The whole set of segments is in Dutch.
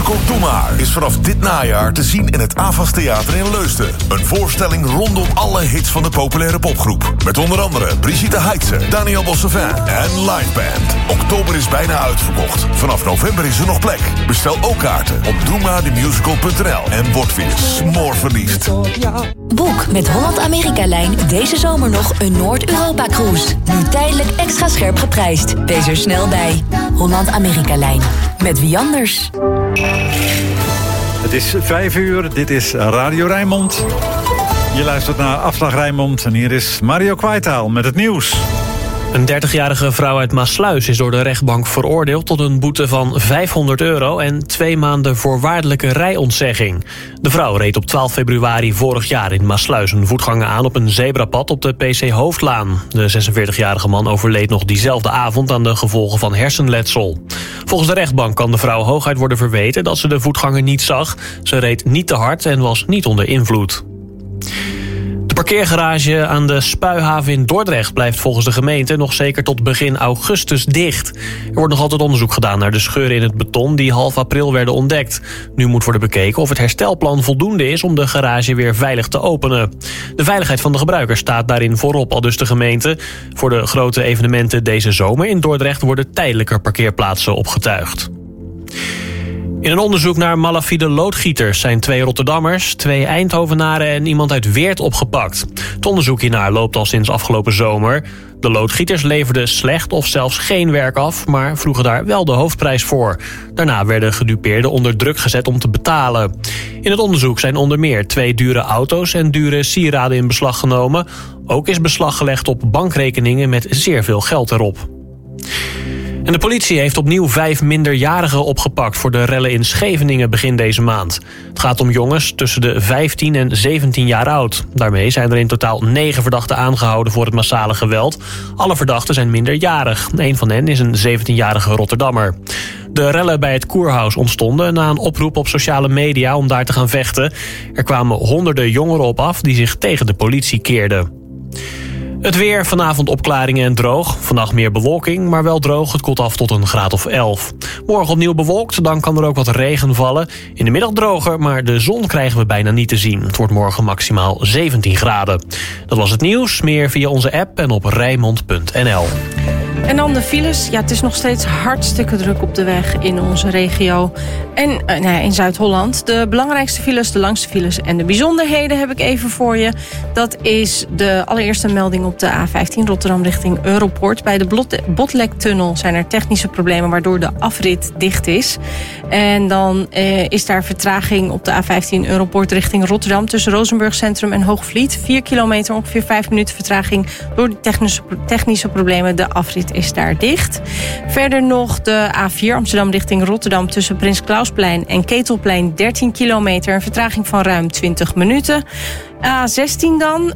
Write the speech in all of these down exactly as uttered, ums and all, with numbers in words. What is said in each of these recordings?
musical Doe Maar is vanaf dit najaar te zien in het Avas Theater in Leusden. Een voorstelling rondom alle hits van de populaire popgroep. Met onder andere Brigitte Heitse, Daniel Bossevin en Live Band. Oktober is bijna uitverkocht. Vanaf november is er nog plek. Bestel ook kaarten op doe maar de musical punt n l en word weer smoorverliefd. Boek met Holland-Amerika-lijn deze zomer nog een Noord-Europa-cruise. Nu tijdelijk extra scherp geprijsd. Wees er snel bij. Holland-Amerika-lijn. Met wie anders? Het is vijf uur, dit is Radio Rijnmond. Je luistert naar Afslag Rijnmond en hier is Mario Kwijtaal met het nieuws. Een dertigjarige vrouw uit Maassluis is door de rechtbank veroordeeld tot een boete van vijfhonderd euro en twee maanden voorwaardelijke rijontzegging. De vrouw reed op twaalf februari vorig jaar in Maassluis een voetganger aan op een zebrapad op de P C Hoofdlaan. De zesenveertigjarige man overleed nog diezelfde avond aan de gevolgen van hersenletsel. Volgens de rechtbank kan de vrouw hooguit worden verweten dat ze de voetganger niet zag. Ze reed niet te hard en was niet onder invloed. De parkeergarage aan de Spuihaven in Dordrecht blijft volgens de gemeente nog zeker tot begin augustus dicht. Er wordt nog altijd onderzoek gedaan naar de scheuren in het beton die half april werden ontdekt. Nu moet worden bekeken of het herstelplan voldoende is om de garage weer veilig te openen. De veiligheid van de gebruiker staat daarin voorop, aldus de gemeente. Voor de grote evenementen deze zomer in Dordrecht worden tijdelijke parkeerplaatsen opgetuigd. In een onderzoek naar malafide loodgieters zijn twee Rotterdammers, twee Eindhovenaren en iemand uit Weert opgepakt. Het onderzoek hiernaar loopt al sinds afgelopen zomer. De loodgieters leverden slecht of zelfs geen werk af, maar vroegen daar wel de hoofdprijs voor. Daarna werden gedupeerden onder druk gezet om te betalen. In het onderzoek zijn onder meer twee dure auto's en dure sieraden in beslag genomen. Ook is beslag gelegd op bankrekeningen met zeer veel geld erop. En de politie heeft opnieuw vijf minderjarigen opgepakt voor de rellen in Scheveningen begin deze maand. Het gaat om jongens tussen de vijftien en zeventien jaar oud. Daarmee zijn er in totaal negen verdachten aangehouden voor het massale geweld. Alle verdachten zijn minderjarig. Een van hen is een zeventienjarige Rotterdammer. De rellen bij het Koerhuis ontstonden na een oproep op sociale media om daar te gaan vechten. Er kwamen honderden jongeren op af die zich tegen de politie keerden. Het weer, vanavond opklaringen en droog. Vannacht meer bewolking, maar wel droog. Het koelt af tot een graad of elf. Morgen opnieuw bewolkt, dan kan er ook wat regen vallen. In de middag droger, maar de zon krijgen we bijna niet te zien. Het wordt morgen maximaal zeventien graden. Dat was het nieuws. Meer via onze app en op rijnmond punt n l. En dan de files. Ja, het is nog steeds hartstikke druk op de weg in onze regio. En uh, nou ja, in Zuid-Holland. De belangrijkste files, de langste files en de bijzonderheden heb ik even voor je. Dat is de allereerste melding op de A vijftien Rotterdam richting Europoort. Bij de Botlektunnel zijn er technische problemen waardoor de afrit dicht is. En dan uh, is daar vertraging op de A vijftien Europoort richting Rotterdam tussen Rozenburg Centrum en Hoogvliet. Vier kilometer, ongeveer vijf minuten vertraging door de technische, technische problemen. De afrit is daar dicht. Verder nog de A vier Amsterdam richting Rotterdam tussen Prins Klausplein en Ketelplein dertien kilometer. Een vertraging van ruim twintig minuten. A zestien dan,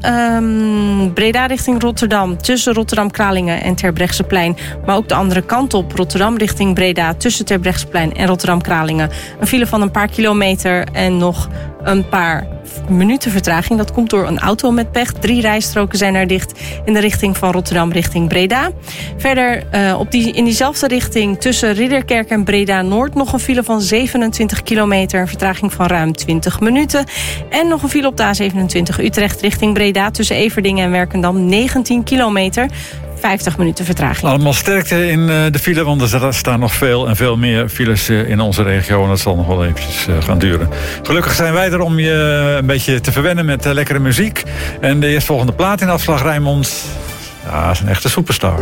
um, Breda richting Rotterdam tussen Rotterdam-Kralingen en Terbrechtseplein. Maar ook de andere kant op, Rotterdam richting Breda tussen Terbrechtseplein en Rotterdam-Kralingen. Een file van een paar kilometer en nog een paar minuten vertraging. Dat komt door een auto met pech. Drie rijstroken zijn er dicht in de richting van Rotterdam richting Breda. Verder uh, op die, in diezelfde richting tussen Ridderkerk en Breda-Noord nog een file van zevenentwintig kilometer. Een vertraging van ruim twintig minuten. En nog een file op de A zevenentwintig Utrecht richting Breda tussen Everdingen en Werkendam negentien kilometer. vijftig minuten vertraging. Allemaal sterkte in de file, want er staan nog veel en veel meer files in onze regio. En dat zal nog wel eventjes gaan duren. Gelukkig zijn wij er om je een beetje te verwennen met lekkere muziek. En de eerstvolgende plaat in Afslag Rijnmond, ja, is een echte superstar.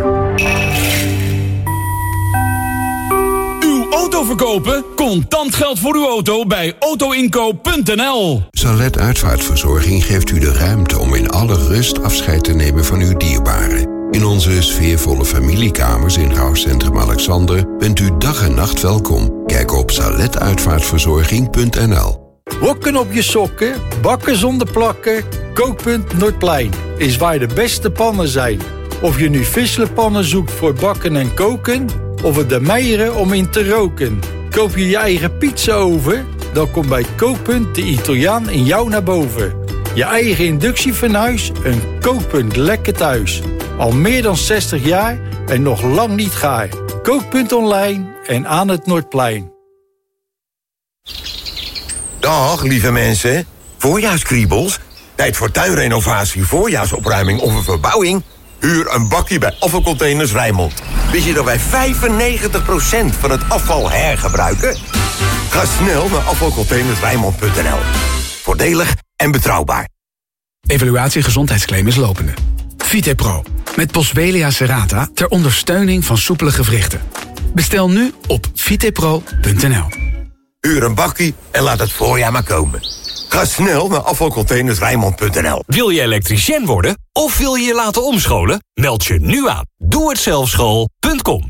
Uw auto verkopen? Contant geld voor uw auto bij autoinkoop punt n l. Salet Uitvaartverzorging geeft u de ruimte om in alle rust afscheid te nemen van uw dierbaren. In onze sfeervolle familiekamers in rouwcentrum Alexander bent u dag en nacht welkom. Kijk op salet uitvaartverzorging punt n l. Wokken op je sokken, bakken zonder plakken. Kookpunt Noordplein is waar de beste pannen zijn. Of je nu visselenpannen zoekt voor bakken en koken, of het de meieren om in te roken. Koop je je eigen pizza-oven, dan komt bij Kookpunt de Italiaan in jou naar boven. Je eigen inductiefornuis, een Kookpunt lekker thuis. Al meer dan zestig jaar en nog lang niet gaar. Kookpunt online en aan het Noordplein. Dag, lieve mensen. Voorjaarskriebels? Tijd voor tuinrenovatie, voorjaarsopruiming of een verbouwing? Huur een bakje bij Afvalcontainers Rijnmond. Wist je dat wij vijfennegentig procent van het afval hergebruiken? Ga snel naar afvalcontainers rijnmond punt n l. Voordelig en betrouwbaar. Evaluatie gezondheidsclaim is lopende. Vitepro, met Boswellia serrata ter ondersteuning van soepele gewrichten. Bestel nu op vitepro punt n l. Huur een bakkie en laat het voorjaar maar komen. Ga snel naar afvalcontainers rijnmond punt n l. Wil je elektricien worden of wil je je laten omscholen? Meld je nu aan. doe het zelf school punt com.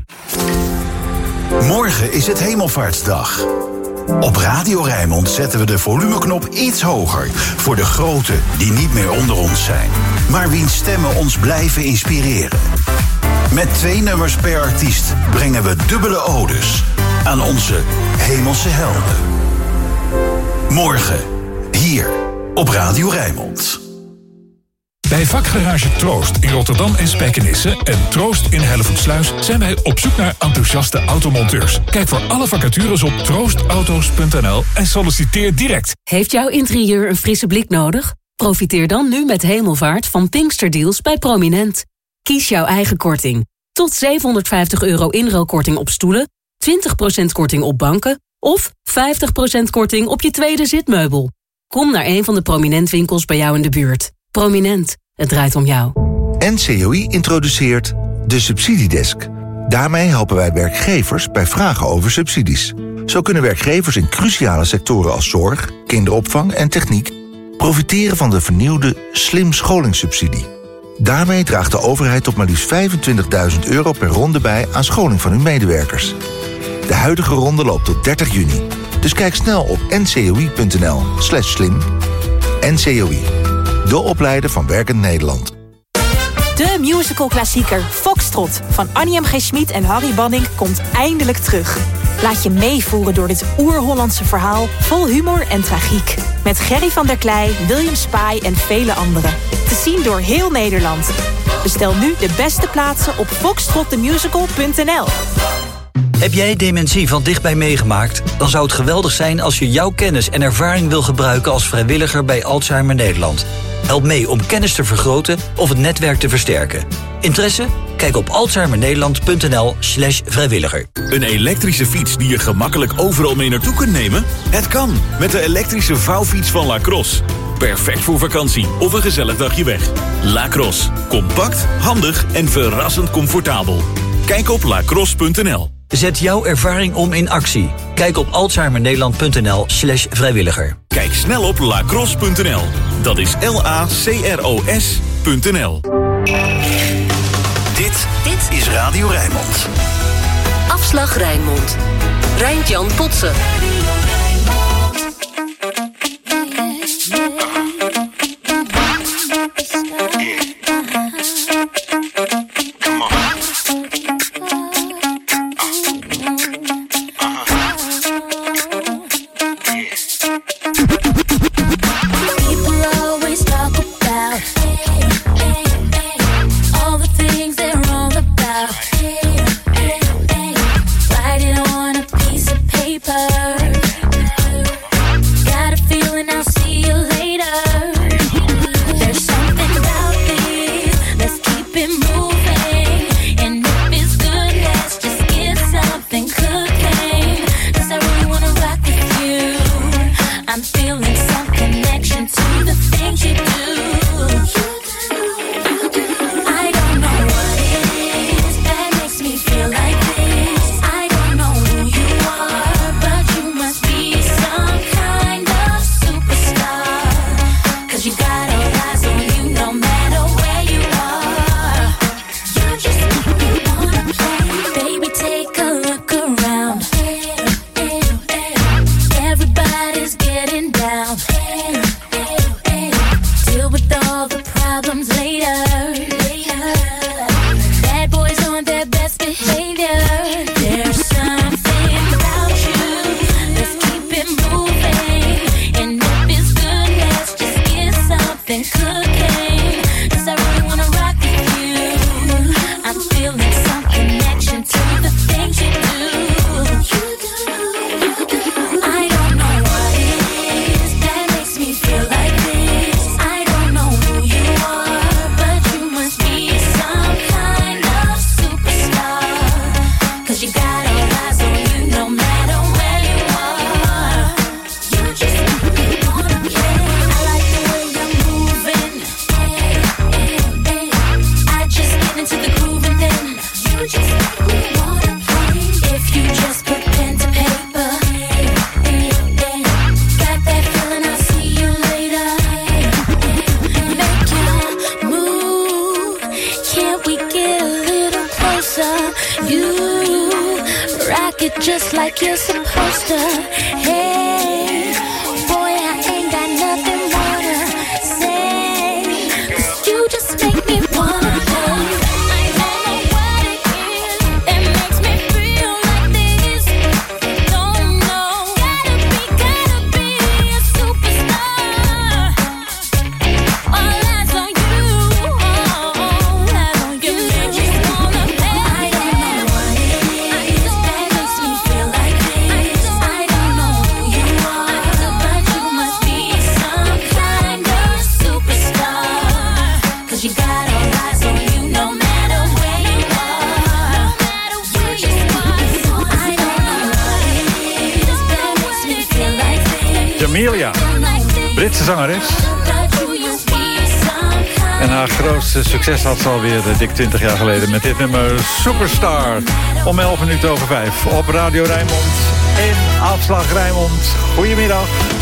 Morgen is het Hemelvaartsdag. Op Radio Rijnmond zetten we de volumeknop iets hoger voor de groten die niet meer onder ons zijn, maar wiens stemmen ons blijven inspireren. Met twee nummers per artiest brengen we dubbele odes aan onze hemelse helden. Morgen, hier op Radio Rijnmond. Bij vakgarage Troost in Rotterdam en Spijkenisse en Troost in Hellevoetsluis zijn wij op zoek naar enthousiaste automonteurs. Kijk voor alle vacatures op troostauto's punt n l en solliciteer direct. Heeft jouw interieur een frisse blik nodig? Profiteer dan nu met Hemelvaart van Pinksterdeals bij Prominent. Kies jouw eigen korting. Tot zevenhonderdvijftig euro inruilkorting op stoelen, twintig procent korting op banken of vijftig procent korting op je tweede zitmeubel. Kom naar een van de Prominent winkels bij jou in de buurt. Prominent, het draait om jou. N C O I introduceert de Subsidiedesk. Daarmee helpen wij werkgevers bij vragen over subsidies. Zo kunnen werkgevers in cruciale sectoren als zorg, kinderopvang en techniek profiteren van de vernieuwde Slim scholingssubsidie. Daarmee draagt de overheid tot maar liefst vijfentwintigduizend euro per ronde bij aan scholing van hun medewerkers. De huidige ronde loopt tot dertig juni. Dus kijk snel op n c o i punt n l slash slim. N C O I, de opleider van Werkend Nederland. De musical-klassieker Foxtrot van Annie M G. Schmid en Harry Banning komt eindelijk terug. Laat je meevoeren door dit oer-Hollandse verhaal vol humor en tragiek. Met Gerry van der Klei, William Spy en vele anderen. Te zien door heel Nederland. Bestel nu de beste plaatsen op foxtrot the musical punt n l. Heb jij dementie van dichtbij meegemaakt? Dan zou het geweldig zijn als je jouw kennis en ervaring wil gebruiken als vrijwilliger bij Alzheimer Nederland. Help mee om kennis te vergroten of het netwerk te versterken. Interesse? Kijk op alzheimernederland punt n l slash vrijwilliger. Een elektrische fiets die je gemakkelijk overal mee naartoe kunt nemen? Het kan, met de elektrische vouwfiets van Lacrosse. Perfect voor vakantie of een gezellig dagje weg. Lacrosse. Compact, handig en verrassend comfortabel. Kijk op lacrosse punt n l. Zet jouw ervaring om in actie. Kijk op alzheimernederland punt n l slash vrijwilliger. Kijk snel op lacrosse punt n l. Dat is L A C R O S punt n l. Dit, dit is Radio Rijnmond. Afslag Rijnmond. Rijnt-Jan Potsen. Writing on a piece of paper. like you're supposed to. Hey, boy, I ain't got nothing more to say, 'cause you just make me wanna play. I don't know what it is that makes me feel like this. Don't know. Gotta be, gotta be a superstar. All eyes on you. All eyes on you. You just wanna play. I don't know what it is that makes me feel like this. I don't know who you are, but you must be some kind of superstar. 'Cause you got all eyes on you, no matter where you are. You just want so I don't know what it is that makes me feel like this. Jamelia, Britse zangeres. En haar grootste succes had ze alweer uh, dik twintig jaar geleden met dit nummer Superstar. Om elf minuten over vijf op Radio Rijnmond in Afslag Rijnmond. Goedemiddag.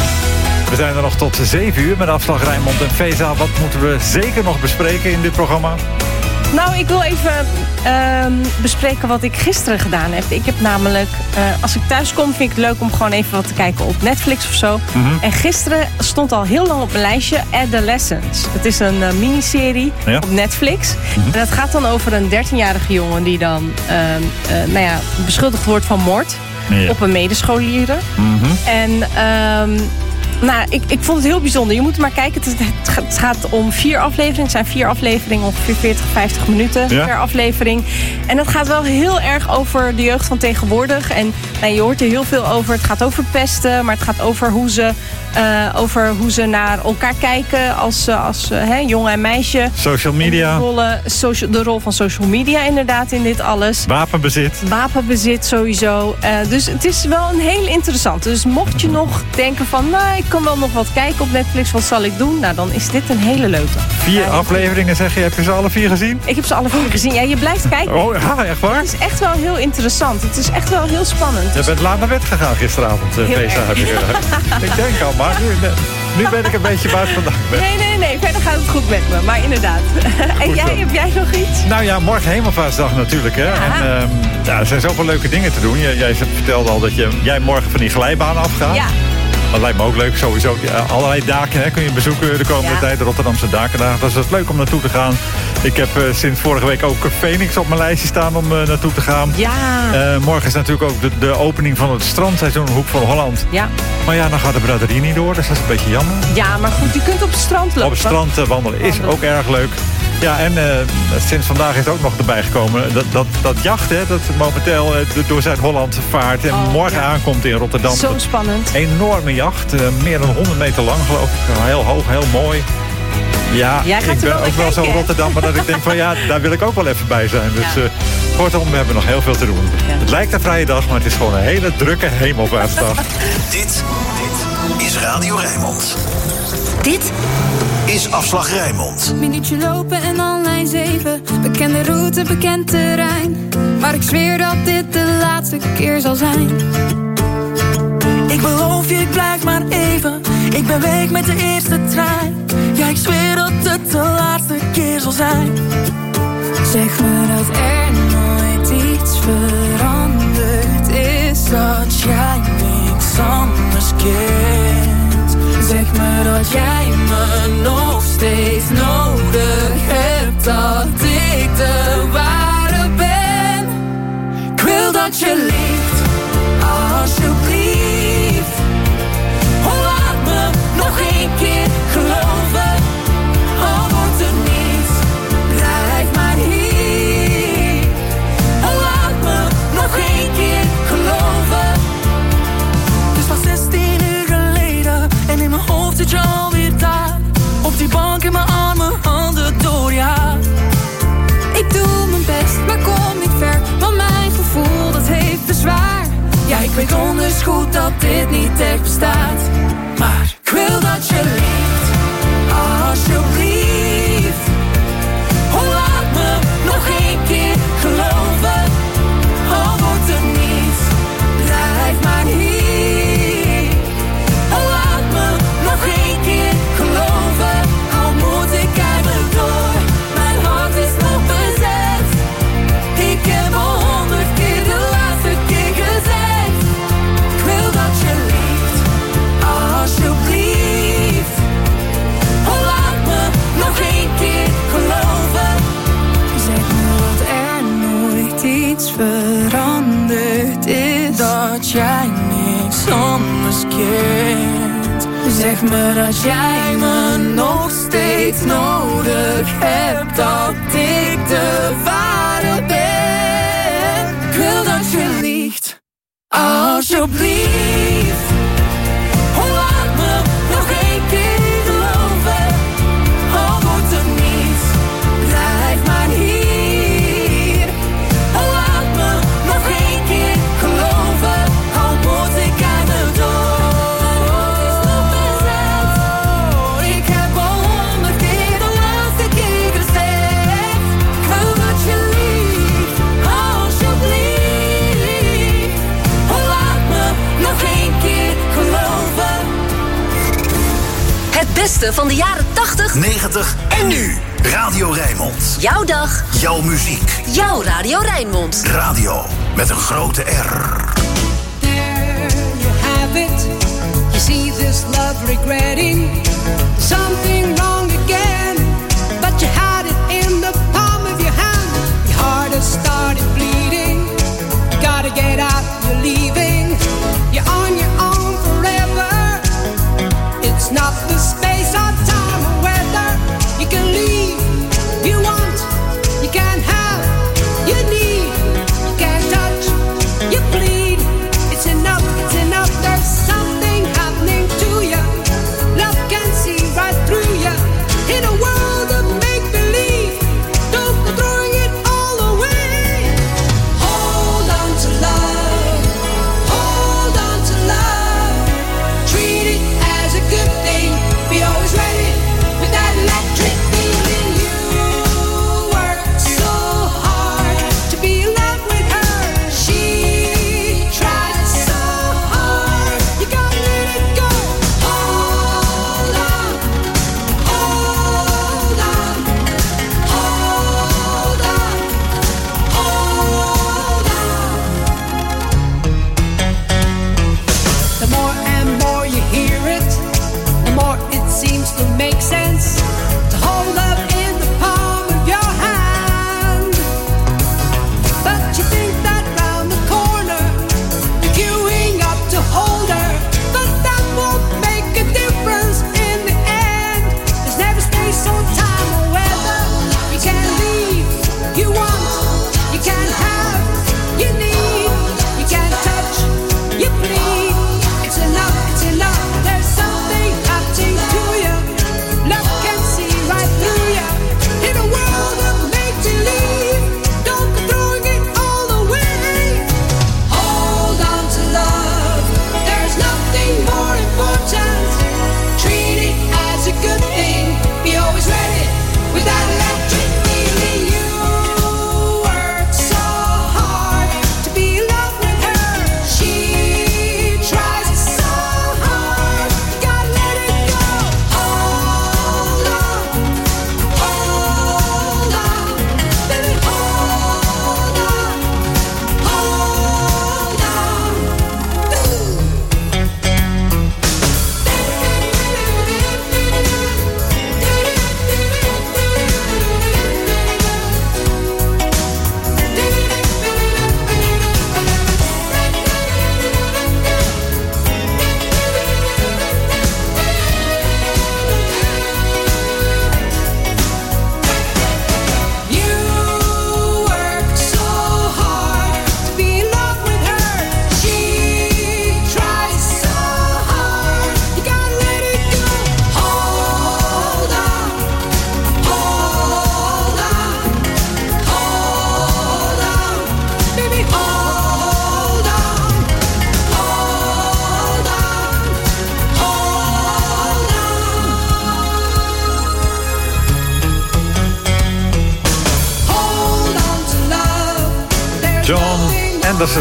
We zijn er nog tot zeven uur met Afslag Rijnmond en Feza. Wat moeten we zeker nog bespreken in dit programma? Nou, ik wil even uh, bespreken wat ik gisteren gedaan heb. Ik heb namelijk, uh, als ik thuis kom, vind ik het leuk om gewoon even wat te kijken op Netflix of zo. Mm-hmm. En gisteren stond al heel lang op mijn lijstje Adolescence. Het is een uh, miniserie ja. op Netflix. Mm-hmm. En dat gaat dan over een dertienjarige jongen die dan uh, uh, nou ja, beschuldigd wordt van moord ja. op een medescholieren. Mm-hmm. En um, nou, ik, ik vond het heel bijzonder. Je moet maar kijken. Het, het gaat om vier afleveringen. Het zijn vier afleveringen, ongeveer veertig, vijftig minuten ja. per aflevering. En dat gaat wel heel erg over de jeugd van tegenwoordig. En nou, je hoort er heel veel over. Het gaat over pesten, maar het gaat over hoe ze, uh, over hoe ze naar elkaar kijken als, als uh, hè, jongen en meisje. Social media. De, rollen, social, de rol van social media inderdaad in dit alles. Wapenbezit. Wapenbezit sowieso. Uh, dus het is wel een heel interessant. Dus mocht je nog denken van, nou, ik kan wel nog wat kijken op Netflix, wat zal ik doen? Nou, dan is dit een hele leuke. Vier uh, afleveringen zeg je, heb je ze alle vier gezien? Ik heb ze alle vier gezien. Ja, je blijft kijken. Oh ja, echt waar? Het is echt wel heel interessant. Het is echt wel heel spannend. Je bent laat naar bed gegaan gisteravond, uh, Feza, heb ik uh, Ik denk al, maar nu, nu ben ik een beetje buiten vandaag. Nee, nee, nee. Verder gaat het goed met me. Maar inderdaad. En jij, heb jij nog iets? Nou ja, morgen Hemelvaartsdag natuurlijk. Hè? Ja. En, um, ja, er zijn zoveel leuke dingen te doen. Jij, jij vertelde al dat je, jij morgen van die glijbaan afgaat. Ja. Dat lijkt me ook leuk, sowieso. Ja, allerlei daken hè, kun je bezoeken de komende ja. tijd. De Rotterdamse dakendagen. Dat is het leuk om naartoe te gaan. Ik heb uh, sinds vorige week ook Phoenix op mijn lijstje staan om uh, naartoe te gaan. Ja. Uh, morgen is natuurlijk ook de, de opening van het strandseizoen Hoek van Holland. Ja. Maar ja, dan gaat de braderie niet door, dus dat is een beetje jammer. Ja, maar goed, je kunt op het strand lopen. Op het strand uh, wandelen is ook erg leuk. Ja, en uh, sinds vandaag is het ook nog erbij gekomen. Dat, dat, dat jacht, hè, dat momenteel uh, door Zuid-Holland vaart. En oh, morgen ja. aankomt in Rotterdam. Zo spannend. Enorme jacht. Uh, meer dan honderd meter lang, geloof ik. Heel hoog, heel mooi. Ja, ik ben ook wel zo Rotterdam. Maar dat ik denk van ja, daar wil ik ook wel even bij zijn. Dus ja. uh, kortom, we hebben nog heel veel te doen. Ja. Het lijkt een vrije dag, maar het is gewoon een hele drukke Hemelvaartsdag. Dit, dit is Radio Rijnmond. Dit is Afslag Rijnmond. Minuutje lopen en dan lijn zeven. Bekende route, bekend terrein. Maar ik zweer dat dit de laatste keer zal zijn. Ik beloof je, ik blijf maar even. Ik ben weg met de eerste trein. Ja, ik zweer dat het de laatste keer zal zijn. Zeg me dat er nooit iets veranderd is. Dat jij niks anders kent. Zeg me dat jij me nog steeds nodig hebt. Dat ik de ware ben. Ik wil dat je liegt, alsjeblieft. Oh, laat me nog één keer geloven. Al wordt er niets, blijf maar hier. Oh, laat me nog één keer geloven. Het is pas zestien uur geleden en in mijn hoofd zit je alweer daar. Op die bank in mijn armen, handen door je haar. Ik doe mijn best, maar kom niet ver. Want mijn gevoel, dat heeft bezwaar. Ja, ik weet donders goed dat dit niet echt bestaat. Maar ik wil dat je liegt, alsjeblieft. Oh, laat me nog één keer geloven. Al wordt er niets, blijf maar hier. Oh, laat me nog één keer geloven. Al moet ik eigenlijk door, mijn hart is nog bezet. Ik heb al honderd keer de laatste keer gezegd. kind. Zeg me dat jij me nog steeds nodig hebt, dat ik de ware ben. Ik wil dat je liegt, alsjeblieft. Laat me nog één keer geloven, al wordt er niets, blijf maar hier. Laat me nog één keer geloven, al moet ik aan de dood. Ik heb al honderd keer de laatste keer gezegd, ik wil dat je liegt, alsjeblieft. Laat me nog één keer geloven. Het beste van de jaren tachtig, negentig en nu. Radio Rijnmond. Jouw dag, Jouw muziek. jouw Radio Rijnmond. Radio met een grote R. There you have it. You see this love regretting something wrong again, but you had it in the palm of your hand. Your heart has started bleeding. You gotta get out, you're leaving. You're on your own forever. It's not the space or time or weather. You can leave if you want. You can have, you need. You can touch, you bleed. It's enough, it's enough. There's something happening to you. Love can see right through you. In a world of make-believe, don't go throwing it all away. Hold on to love. Hold on to love. Treat it as a good thing. Be always ready with that electric feeling. You worked so hard to be in love with her. She tried so hard. You gotta let it go. Hold on. Hold on. Hold on. Hold on. The more and more you hear it, the more it seems to make sense to hold up in the palm of your hand. But you think that round the corner, you're queuing up to hold her, but that won't make a difference in the end. There's never space or time or weather. You can leave, you want, you can have, you need, you can touch, you bleed. It's enough, it's enough. There's something happening to you. Love can see right through you. In a world of make-believe, don't go throwing it all away. Hold on to love. There's nothing more important. Treat it as a good thing. Be always ready with that electric feeling. You worked so hard to be in love with her. She tries so hard. You gotta let it go. Hold on. Hold on. Baby, hold on. Hold on. You worked so hard to be in love with her. She tries so hard. You gotta let it go. Hold on. Hold on. Hold on. Baby, hold on. Hold on. Hold on. Hold on to love. There's John nothing Anderson,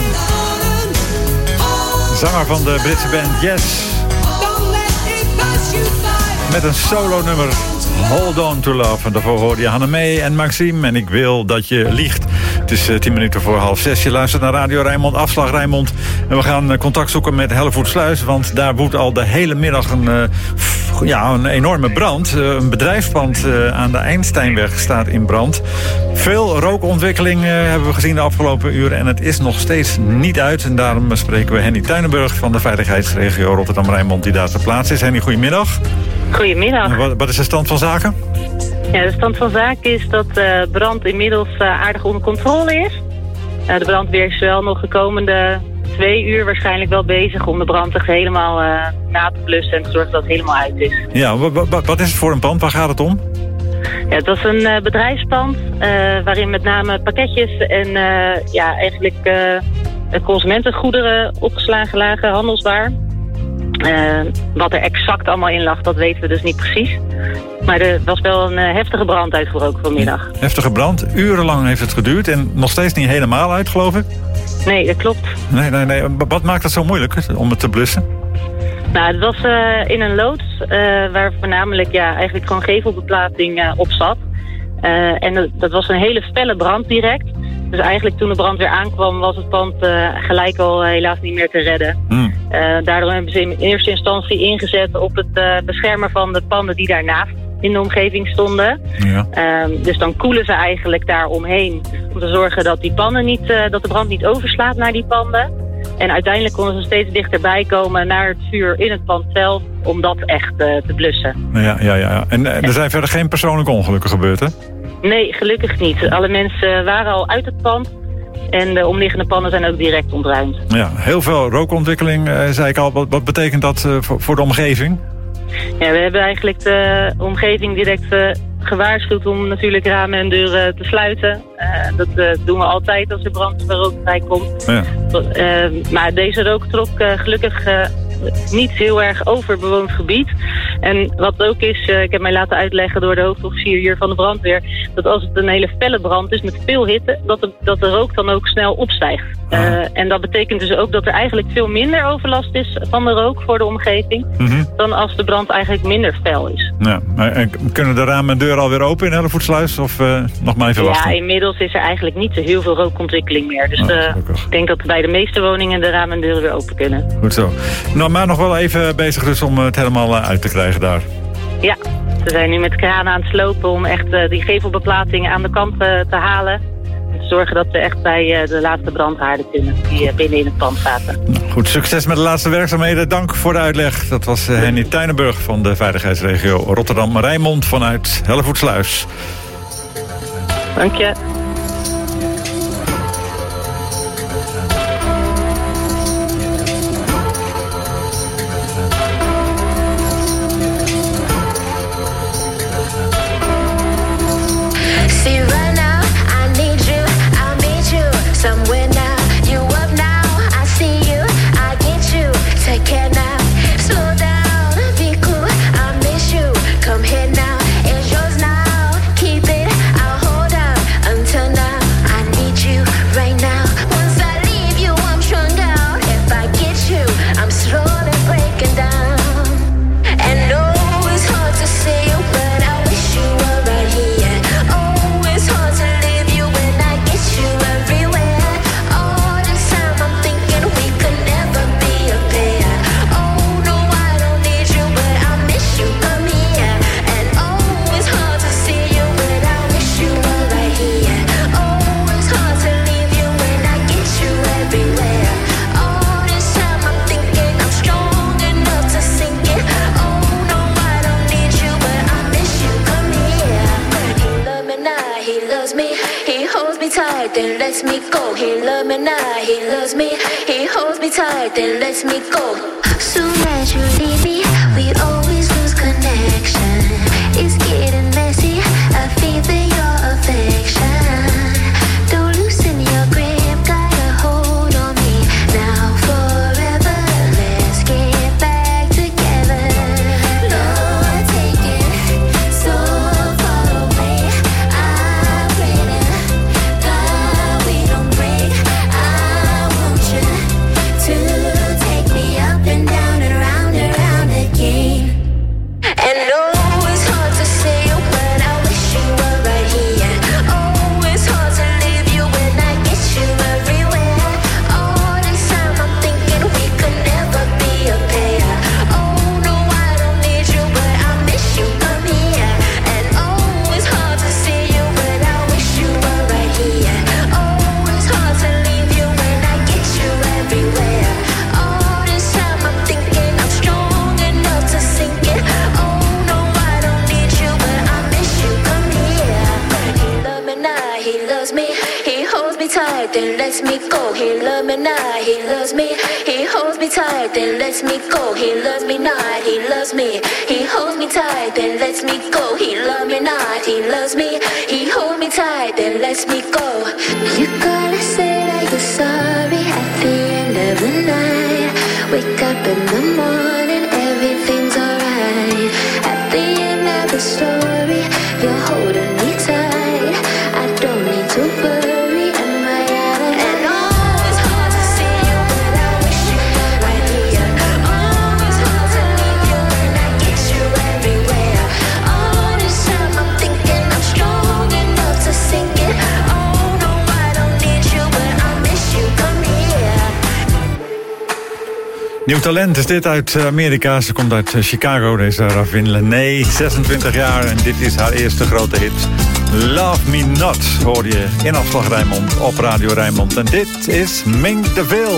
zanger van de Britse band Yes, Don't let it pass you by. met een solo nummer Hold On To Love. En daarvoor hoorde je Hannemee en Maxime en Ik Wil Dat Je Liegt. Het is uh, tien minuten voor half zes. Je luistert naar Radio Rijnmond, afslag Rijnmond. En we gaan uh, contact zoeken met Hellevoetsluis. Want daar woedt al de hele middag een, uh, f- ja, een enorme brand. Uh, een bedrijfspand uh, aan de Einsteinweg staat in brand. Veel rookontwikkeling uh, hebben we gezien de afgelopen uren. En het is nog steeds niet uit. En daarom spreken we Henny Tuinenburg van de veiligheidsregio Rotterdam-Rijnmond, die daar ter plaatse is. Henny, goedemiddag. Goedemiddag. Wat, wat is de stand van zaken? Ja, de stand van zaken is dat de brand inmiddels uh, aardig onder controle is. Uh, de brandweer is wel nog de komende twee uur waarschijnlijk wel bezig om de brand echt helemaal uh, na te blussen en te zorgen dat het helemaal uit is. Ja, w- w- wat is het voor een pand? Waar gaat het om? Ja, het was een uh, bedrijfspand uh, waarin met name pakketjes en uh, ja, eigenlijk uh, consumentengoederen opgeslagen lagen, handelswaar. Uh, wat er exact allemaal in lag, dat weten we dus niet precies. Maar er was wel een uh, heftige brand uitgebroken vanmiddag. Heftige brand. Urenlang heeft het geduurd en nog steeds niet helemaal uit, geloof ik? Nee, dat klopt. Nee, nee, nee. Wat maakt het zo moeilijk om het te blussen? Nou, het was uh, in een loods uh, waar voornamelijk ja, eigenlijk gewoon gevelbeplaating uh, op zat. Uh, en dat, dat was een hele felle brand direct. Dus eigenlijk toen de brand weer aankwam was het pand uh, gelijk al uh, helaas niet meer te redden. Mm. Uh, daardoor hebben ze in eerste instantie ingezet op het uh, beschermen van de panden die daarnaast in de omgeving stonden. Ja. Uh, dus dan koelen ze eigenlijk daar omheen om te zorgen dat die panden niet, uh, dat de brand niet overslaat naar die panden. En uiteindelijk konden ze steeds dichterbij komen naar het vuur in het pand zelf om dat echt uh, te blussen. Ja, ja, ja. En uh, er zijn verder geen persoonlijke ongelukken gebeurd, hè? Nee, gelukkig niet. Alle mensen waren al uit het pand en de omliggende panden zijn ook direct ontruimd. Ja, heel veel rookontwikkeling, uh, zei ik al. Wat, wat betekent dat uh, voor, voor de omgeving? Ja, we hebben eigenlijk de omgeving direct uh, gewaarschuwd om natuurlijk ramen en deuren te sluiten. Uh, dat uh, doen we altijd als er brand of rook bij komt. Ja. Uh, maar deze rook trok uh, gelukkig uh, niet heel erg over bewoond gebied. En wat ook is, uh, ik heb mij laten uitleggen door de hoofdofficier hier van de brandweer, dat als het een hele felle brand is met veel hitte, dat de, dat de rook dan ook snel opstijgt. Uh, en dat betekent dus ook dat er eigenlijk veel minder overlast is van de rook voor de omgeving, mm-hmm. dan als de brand eigenlijk minder fel is. Ja, en kunnen de ramen en deuren alweer open in Hellevoetsluis of uh, nog maar even wachten? Ja, inmiddels is er eigenlijk niet zo heel veel rookontwikkeling meer. Dus oh, uh, ik denk dat bij de meeste woningen de ramen en deuren weer open kunnen. Goed zo. Nou, maar nog wel even bezig dus om het helemaal uit te krijgen daar. Ja, we zijn nu met kranen aan het slopen om echt uh, die gevelbeplating aan de kant uh, te halen. En te zorgen dat we echt bij uh, de laatste brandhaarden kunnen die uh, binnen in het pand zaten. Nou, goed, succes met de laatste werkzaamheden. Dank voor de uitleg. Dat was uh, Henny Tuinenburg van de veiligheidsregio Rotterdam-Rijnmond vanuit Hellevoetsluis. Dank je. Somewhere now, you up now, I see you, I get you, take care now, slow down, be cool, I miss you, come here now, it's yours now, keep it, I'll hold out, until now, I need you right now, once I leave you, I'm strung out, if I get you, I'm slowly breaking down, and oh, it's hard to say you, but I wish you were right here, oh, it's hard to leave you when I get you everywhere. Tight, then lets me go. He loves me now, he loves me. He holds me tight, then lets me go. Soon as you leave me, we always lose connection. It's getting messy, I feel your affection. Don't loosen your grip, got a hold on me. Now forever, let's get back together. Lord, take it so far away. I pray that God, we don't break. I want you to take me up there. then lets me go. He loves me not, he loves me. He holds me tight, then lets me go. He loves me not, he loves me. He holds me tight, then lets me go. He loves me not, he loves me. He holds me tight, then lets me go. You gotta say that you're sorry at the end of the night. Wake up in the morning, everything's alright. At the end of the story, you're holding me tight. I don't need to worry, am I out of line? And oh, it's hard to see you, but I wish you were right here. Oh, it's hard to leave you when I get you everywhere. All this time I'm thinking I'm strong enough to sink it. Oh no, I don't need you, but I miss you. Come here. Nieuw talent is dit uit Amerika. Ze komt uit Chicago, deze Ravin Lené, zesentwintig jaar. En dit is haar eerste grote hit. Love Me Not, hoor je in Afslag Rijnmond op Radio Rijnmond. En dit is Mink de Vil.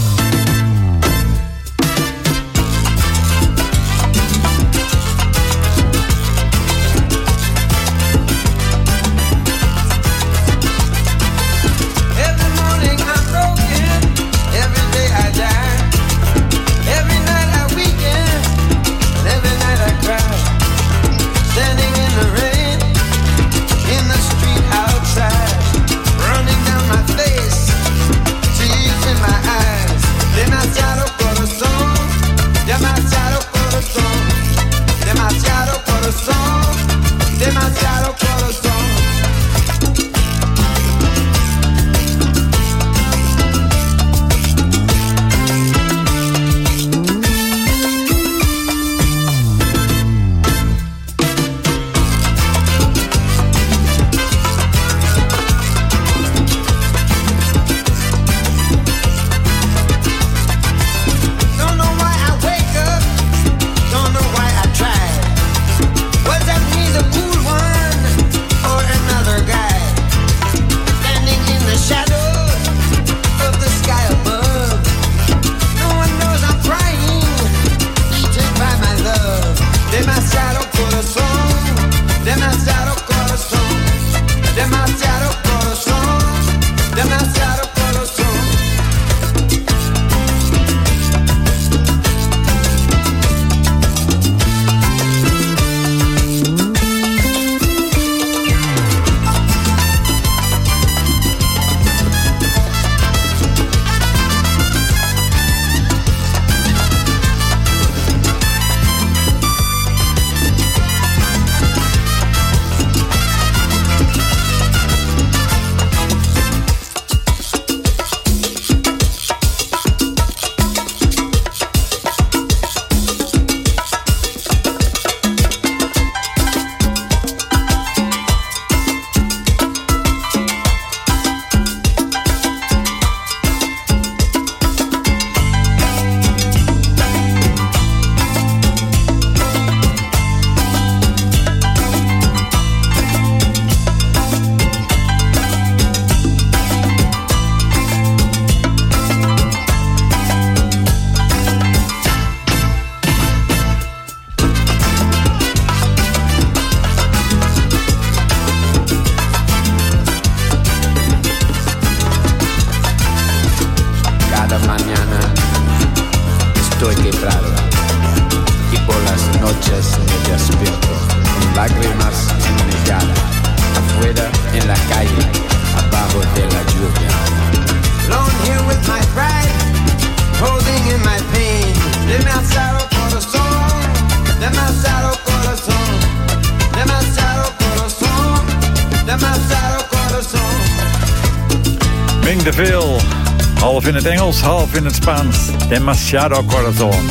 Mink de Vil, half in het Engels, half in het Spaans. Demasiado Corazon.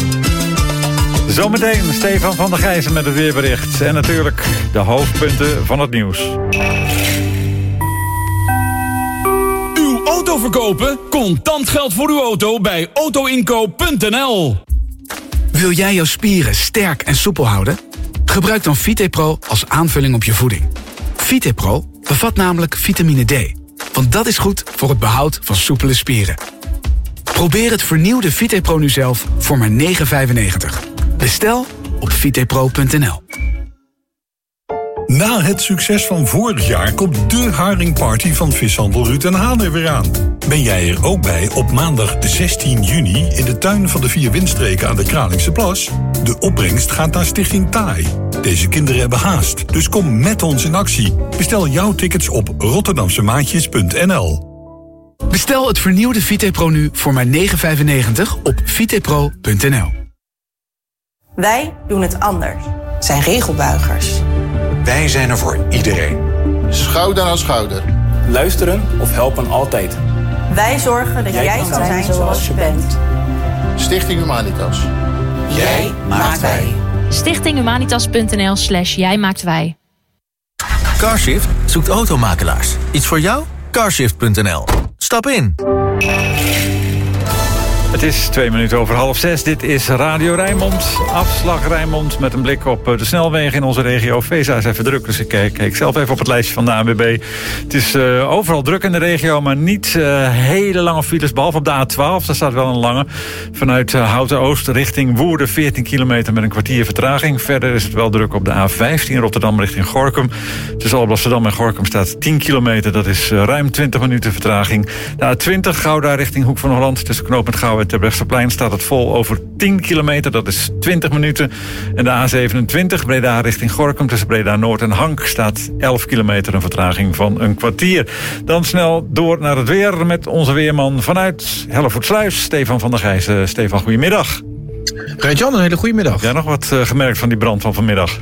Zometeen Stefan van der Gijzen met het weerbericht. En natuurlijk de hoofdpunten van het nieuws. Uw auto verkopen? Contant geld voor uw auto bij auto inkoop punt n l. Wil jij jouw spieren sterk en soepel houden? Gebruik dan VitePro als aanvulling op je voeding. VitePro bevat namelijk vitamine D. Want dat is goed voor het behoud van soepele spieren. Probeer het vernieuwde VitePro nu zelf voor maar negen vijfennegentig. Bestel op vitepro punt n l. Na het succes van vorig jaar komt de haringparty van vishandel Ruud en Haan er weer aan. Ben jij er ook bij op maandag zestien juni in de tuin van de vier windstreken aan de Kralingse Plas? De opbrengst gaat naar Stichting T A I. Deze kinderen hebben haast, dus kom met ons in actie. Bestel jouw tickets op rotterdamsemaatjes punt n l. Bestel het vernieuwde Vitepro nu voor maar negen vijfennegentig op vitepro punt n l. Wij doen het anders. Zijn regelbuigers. Wij zijn er voor iedereen. Schouder aan schouder. Luisteren of helpen altijd. Wij zorgen dat jij, jij kan zijn zoals je bent. Stichting Humanitas. Jij maakt wij. stichting humanitas punt n l slash jij maakt wij. Carshift zoekt automakelaars. Iets voor jou? carshift punt n l. Stap in. Het is twee minuten over half zes. Dit is Radio Rijnmond. Afslag Rijnmond met een blik op de snelwegen in onze regio. Vesa is even druk, dus ik kijk, kijk zelf even op het lijstje van de A N W B. Het is uh, overal druk in de regio, maar niet uh, hele lange files. Behalve op de A twaalf, daar staat wel een lange. Vanuit uh, Houten-Oost richting Woerden, veertien kilometer met een kwartier vertraging. Verder is het wel druk op de A vijftien Rotterdam richting Gorinchem. Tussen Alblasserdam en Gorinchem staat tien kilometer. Dat is uh, ruim twintig minuten vertraging. De A twintig Gouda richting Hoek van Holland. Tussen knooppunt Gouw en Terbrechtseplein staat het vol over tien kilometer. Dat is twintig minuten. En de A zevenentwintig Breda richting Gorinchem tussen Breda Noord en Hank staat elf kilometer, een vertraging van een kwartier. Dan snel door naar het weer met onze weerman vanuit Hellevoetsluis, Stefan van der Gijzen. Stefan, goedemiddag. Rijntjan, een hele goede middag. Heb jij nog wat uh, gemerkt van die brand van vanmiddag?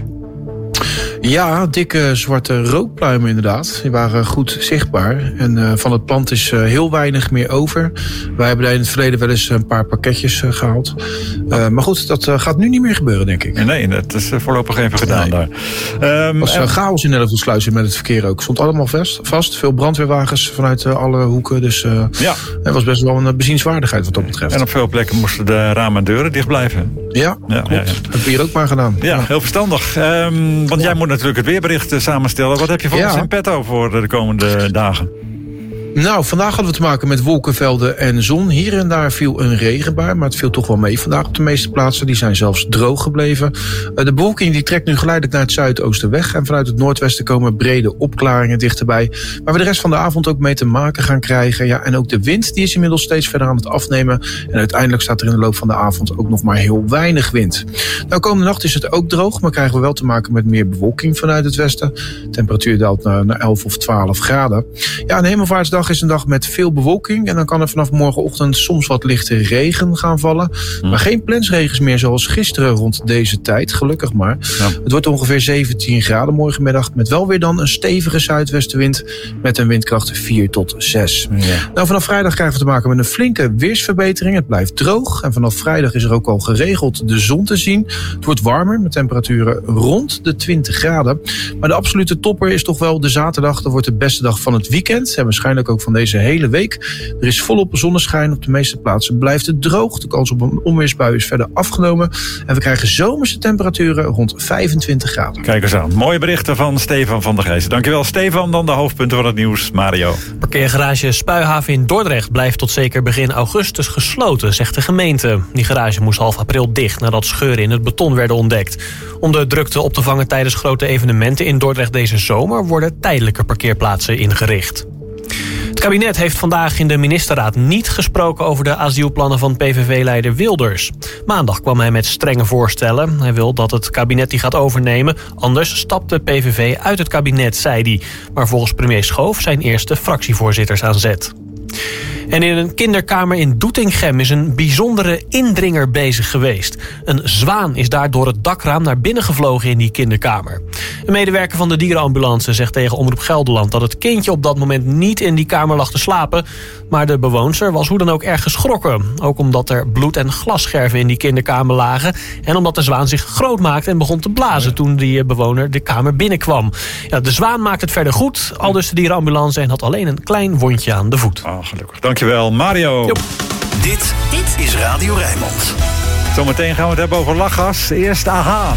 Ja, dikke zwarte rookpluimen inderdaad. Die waren goed zichtbaar. En uh, van het pand is uh, heel weinig meer over. Wij hebben daar in het verleden wel eens een paar pakketjes uh, gehaald. Uh, maar goed, dat uh, gaat nu niet meer gebeuren, denk ik. Nee, dat is uh, voorlopig even gedaan nee. daar. Um, was uh, chaos in Hellevoetsluis met het verkeer ook. Stond allemaal vast. vast. Veel brandweerwagens vanuit uh, alle hoeken. Dus uh, ja. het was best wel een bezienswaardigheid wat dat betreft. En op veel plekken moesten de ramen en deuren dicht blijven. Ja, ja, ja, ja. Dat hebben we hier ook maar gedaan. Ja, heel verstandig. Um, want ja. jij moet natuurlijk het weerbericht uh, samenstellen. Wat heb je voor ja. ons in petto voor de komende dagen? Nou, vandaag hadden we te maken met wolkenvelden en zon. Hier en daar viel een regenbui, maar het viel toch wel mee vandaag op de meeste plaatsen. Die zijn zelfs droog gebleven. De bewolking die trekt nu geleidelijk naar het zuidoosten weg. En vanuit het noordwesten komen brede opklaringen dichterbij. Waar we de rest van de avond ook mee te maken gaan krijgen. Ja, en ook de wind die is inmiddels steeds verder aan het afnemen. En uiteindelijk staat er in de loop van de avond ook nog maar heel weinig wind. Nou, komende nacht is het ook droog, maar krijgen we wel te maken met meer bewolking vanuit het westen. De temperatuur daalt naar, naar elf of twaalf graden. Ja, een hemelvaartsdag is een dag met veel bewolking. En dan kan er vanaf morgenochtend soms wat lichte regen gaan vallen. Hmm. Maar geen plensregens meer zoals gisteren rond deze tijd. Gelukkig maar. Ja. Het wordt ongeveer zeventien graden morgenmiddag. Met wel weer dan een stevige zuidwestenwind. Met een windkracht vier tot zes. Ja. Nou, vanaf vrijdag krijgen we te maken met een flinke weersverbetering. Het blijft droog. En vanaf vrijdag is er ook al geregeld de zon te zien. Het wordt warmer met temperaturen rond de twintig graden. Maar de absolute topper is toch wel de zaterdag. Dat wordt de beste dag van het weekend. En waarschijnlijk ook van deze hele week. Er is volop zonneschijn. Op de meeste plaatsen blijft het droog. De kans op een onweersbui is verder afgenomen. En we krijgen zomerse temperaturen rond vijfentwintig graden. Kijk eens aan. Mooie berichten van Stefan van der Gijzen. Dankjewel Stefan. Dan de hoofdpunten van het nieuws. Mario. Parkeergarage Spuihaven in Dordrecht blijft tot zeker begin augustus gesloten, zegt de gemeente. Die garage moest half april dicht nadat scheuren in het beton werden ontdekt. Om de drukte op te vangen tijdens grote evenementen in Dordrecht deze zomer worden tijdelijke parkeerplaatsen ingericht. Het kabinet heeft vandaag in de ministerraad niet gesproken over de asielplannen van P V V-leider Wilders. Maandag kwam hij met strenge voorstellen. Hij wil dat het kabinet die gaat overnemen. Anders stapt de P V V uit het kabinet, zei hij. Maar volgens premier Schoof zijn eerste fractievoorzitters aan zet. En in een kinderkamer in Doetinchem is een bijzondere indringer bezig geweest. Een zwaan is daar door het dakraam naar binnen gevlogen in die kinderkamer. Een medewerker van de dierenambulance zegt tegen Omroep Gelderland dat het kindje op dat moment niet in die kamer lag te slapen. Maar de bewoonster was hoe dan ook erg geschrokken. Ook omdat er bloed- en glasscherven in die kinderkamer lagen. En omdat de zwaan zich groot maakte en begon te blazen toen die bewoner de kamer binnenkwam. Ja, de zwaan maakt het verder goed, aldus de dierenambulance, en had alleen een klein wondje aan de voet. Oh, gelukkig. Dankjewel, Mario. Jop. Dit, dit is Radio Rijnmond. Zometeen gaan we het hebben over lachgas. Eerst AHA.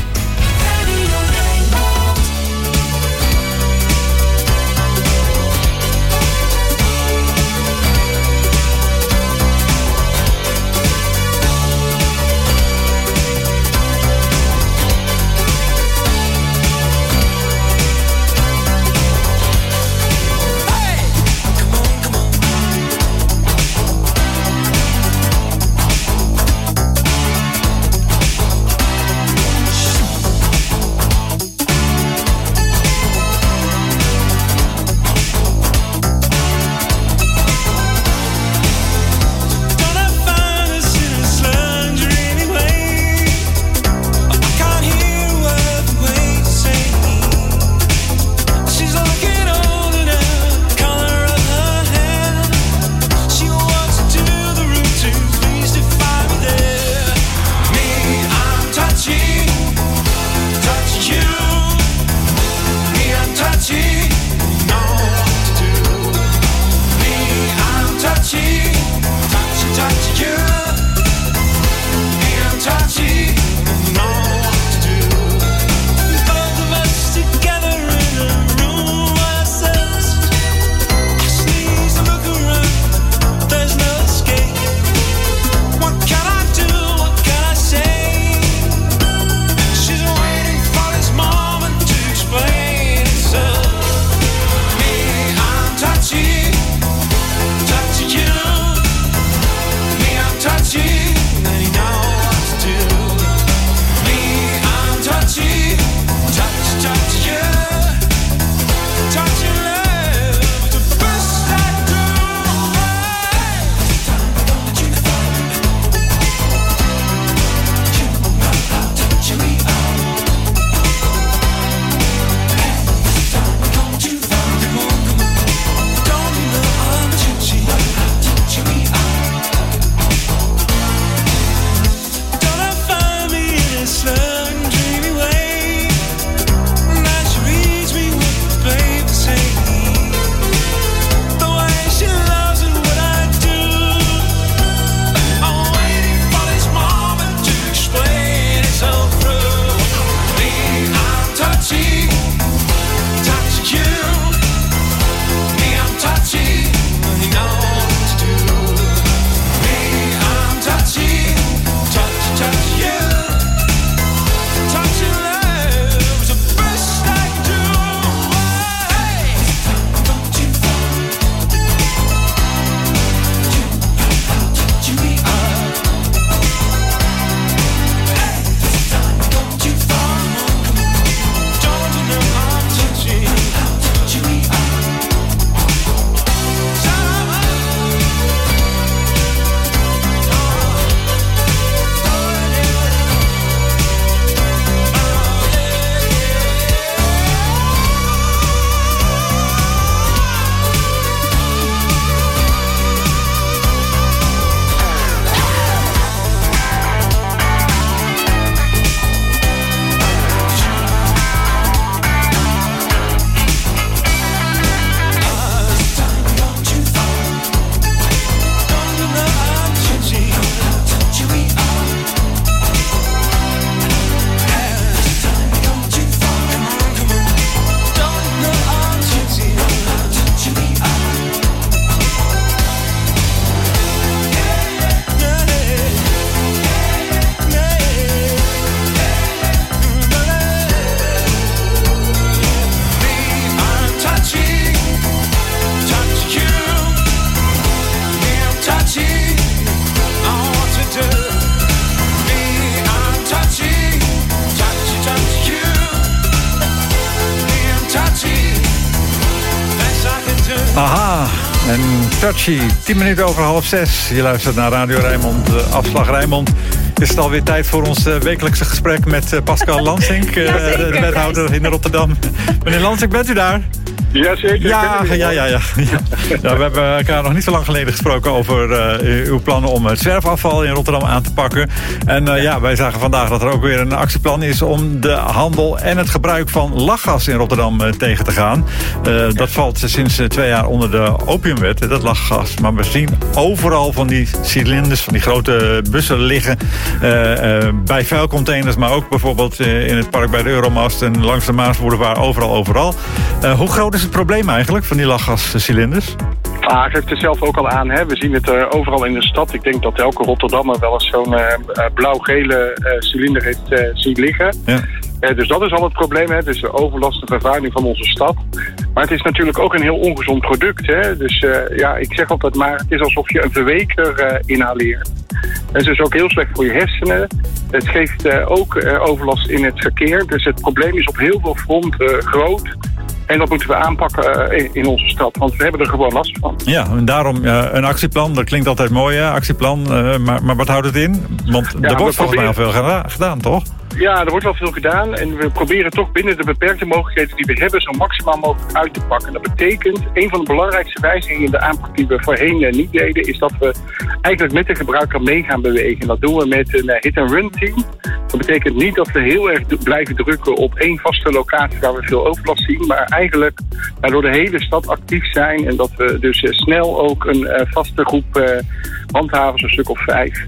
Aha, en Touchy, tien minuten over half zes. Je luistert naar Radio Rijnmond, de afslag Rijnmond. Is het alweer tijd voor ons uh, wekelijkse gesprek met uh, Pascal Lansink, uh, ja, de wethouder in Rotterdam. Meneer Lansink, bent u daar? Jazeker. Ja, ja, ja, ja, ja. ja. We hebben elkaar nog niet zo lang geleden gesproken over uh, uw plannen om het zwerfafval in Rotterdam aan te pakken. En uh, ja, wij zagen vandaag dat er ook weer een actieplan is om de handel en het gebruik van lachgas in Rotterdam uh, tegen te gaan. Uh, dat valt sinds uh, twee jaar onder de opiumwet, dat lachgas. Maar we zien overal van die cilinders, van die grote bussen liggen. Uh, uh, bij vuilcontainers, maar ook bijvoorbeeld uh, in het park bij de Euromast en langs de Maasboulevard, overal, overal. Uh, hoe groot is het probleem eigenlijk van die lachgascilinders? Ah, ik geef het zelf ook al aan. Hè. We zien het uh, overal in de stad. Ik denk dat elke Rotterdammer wel eens zo'n uh, uh, blauw-gele uh, cilinder heeft uh, zien liggen. Ja. Uh, dus dat is al het probleem. Hè. Het is de overlast, de vervuiling van onze stad. Maar het is natuurlijk ook een heel ongezond product. Hè. Dus uh, ja, ik zeg altijd maar, het is alsof je een verweker uh, inhaleert. Het is dus ook heel slecht voor je hersenen. Het geeft uh, ook uh, overlast in het verkeer. Dus het probleem is op heel veel fronten uh, groot. En dat moeten we aanpakken uh, in onze stad, want we hebben er gewoon last van. Ja, en daarom uh, een actieplan, dat klinkt altijd mooi, hè, actieplan. Uh, maar, maar wat houdt het in? Want ja, er wordt volgens mij al veel gedaan, gedaan, toch? Ja, er wordt wel veel gedaan en we proberen toch binnen de beperkte mogelijkheden die we hebben zo maximaal mogelijk uit te pakken. Dat betekent, een van de belangrijkste wijzigingen in de aanpak die we voorheen uh, niet deden, is dat we eigenlijk met de gebruiker mee gaan bewegen. Dat doen we met een uh, hit-and-run team. Dat betekent niet dat we heel erg d- blijven drukken op één vaste locatie waar we veel overlast zien, maar eigenlijk uh, door de hele stad actief zijn en dat we dus uh, snel ook een uh, vaste groep uh, handhavers, een stuk of vijf,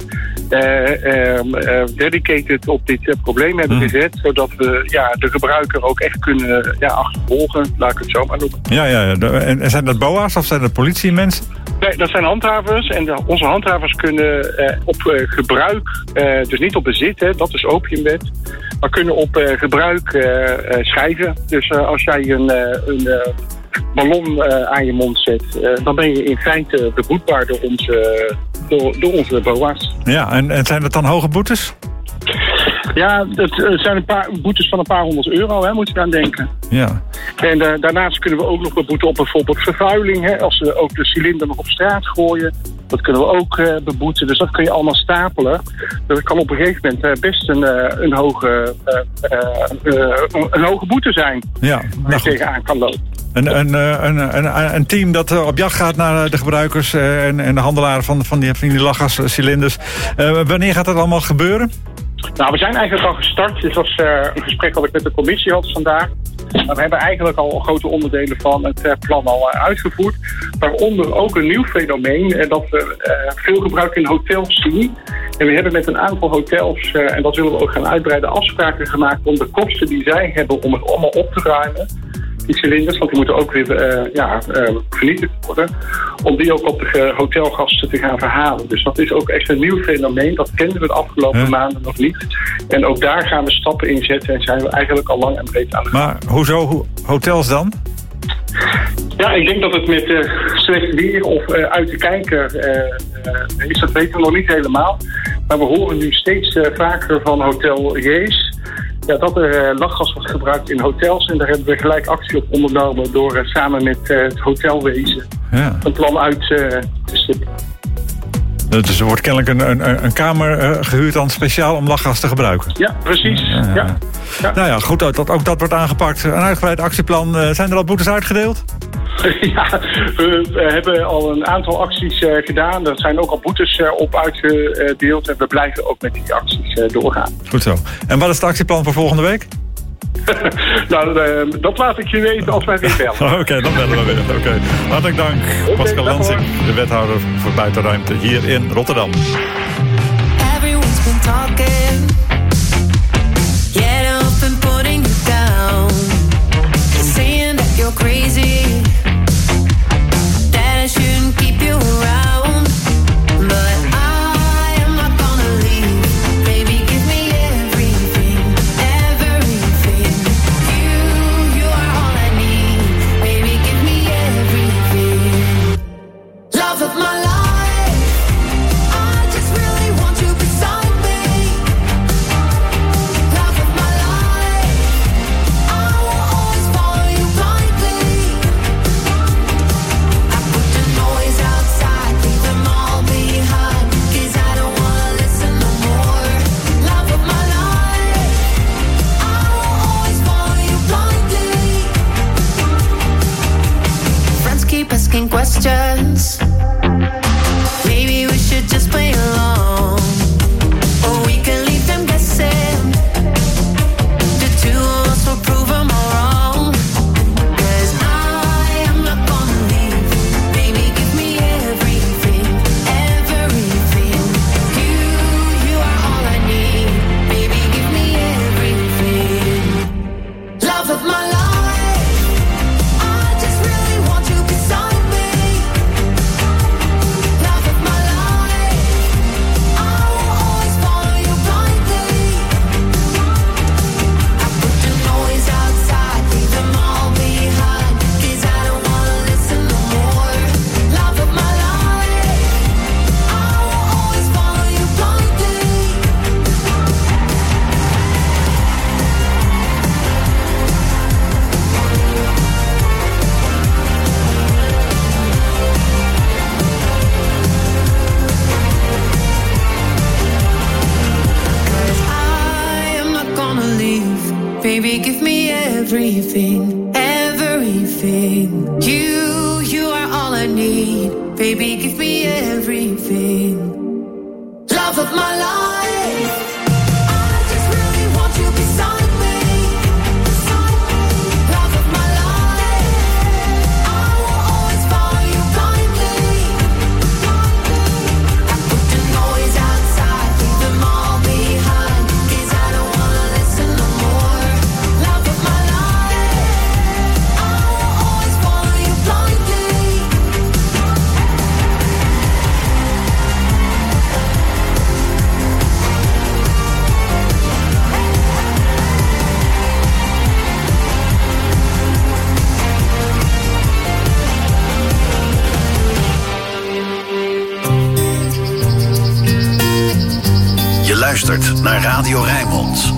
uh, um, uh, dedicated op dit uh, probleem hebben mm. gezet, zodat we ja, de gebruiker ook echt kunnen uh, ja, achtervolgen, laat ik het zo maar noemen. Ja, ja, ja. En zijn dat B O A's of zijn dat politiemensen? Nee, dat zijn handhavers en de, onze handhavers kunnen uh, op uh, gebruik, uh, dus niet op bezit, hè, dat is opiumwet, maar kunnen op uh, gebruik uh, uh, schrijven. Dus uh, als jij een, uh, een uh, ballon uh, aan je mond zet, uh, dan ben je in feite beboetbaar door onze, door, door onze B O A's. Ja, en, en zijn dat dan hoge boetes? Ja, het zijn een paar boetes van een paar honderd euro, hè, moet je aan denken. Ja. En uh, daarnaast kunnen we ook nog beboeten op bijvoorbeeld vervuiling. Hè, als we ook de cilinder nog op straat gooien, dat kunnen we ook uh, beboeten. Dus dat kun je allemaal stapelen. Dat kan op een gegeven moment uh, best een, uh, een, hoge, uh, uh, uh, een hoge boete zijn. Ja, waar je tegenaan kan lopen. Een, een, een, een, een team dat op jacht gaat naar de gebruikers en, en de handelaren van, van die, van die lachgascilinders. Uh, wanneer gaat dat allemaal gebeuren? Nou, we zijn eigenlijk al gestart. Dit was uh, een gesprek dat ik met de commissie had vandaag. Maar we hebben eigenlijk al grote onderdelen van het uh, plan al uh, uitgevoerd. Waaronder ook een nieuw fenomeen. Uh, dat we uh, veel gebruik in hotels zien. En we hebben met een aantal hotels, uh, en dat willen we ook gaan uitbreiden, afspraken gemaakt om de kosten die zij hebben om het allemaal op te ruimen. Die cilinders, want die moeten ook weer uh, ja, uh, vernietigd worden. Om die ook op de hotelgasten te gaan verhalen. Dus dat is ook echt een nieuw fenomeen. Dat kenden we de afgelopen huh? maanden nog niet. En ook daar gaan we stappen in zetten. En zijn we eigenlijk al lang en breed aan de gang. Maar hoezo ho- hotels dan? Ja, ik denk dat het met uh, slecht weer of uh, uit de kijker uh, uh, is. Dat weten we nog niet helemaal. Maar we horen nu steeds uh, vaker van hoteliers. Ja, dat er uh, lachgas wordt gebruikt in hotels. En daar hebben we gelijk actie op ondernomen door uh, samen met uh, het hotelwezen ja. een plan uit uh, te stippen. Dus er wordt kennelijk een, een, een kamer uh, gehuurd dan speciaal om lachgas te gebruiken? Ja, precies. Ja, ja. Ja. Ja. Nou ja, goed, dat, ook dat wordt aangepakt. Een uitgebreid actieplan. Uh, zijn er al boetes uitgedeeld? Ja, we, we hebben al een aantal acties uh, gedaan. Er zijn ook al boetes uh, op uitgedeeld. En we blijven ook met die acties uh, doorgaan. Goed zo. En wat is het actieplan voor volgende week? nou, uh, dat laat ik je weten als wij weer bellen. Oké, okay, dan bellen we weer. Oké, okay. Hartelijk dank. Okay, Pascal Lansink, de wethouder voor buitenruimte hier in Rotterdam. Everyone's been talking. Get up and putting you down. Saying that you're crazy. That I shouldn't keep you around. But I am not gonna leave. Baby, give me everything. Everything. You, you are all I need. Baby, give me everything. Love of my life. I just really want you beside me. Baby, give me everything, everything. You, you are all I need. Baby, give me everything. Love of my life. I just really want you beside me. Beside me. Love of my life. I will always follow you blindly. I put the noise outside, leave them all behind. 'Cause I don't wanna listen no more. Love of my life. I will always follow you blindly. Je luistert naar Radio Rijnmond.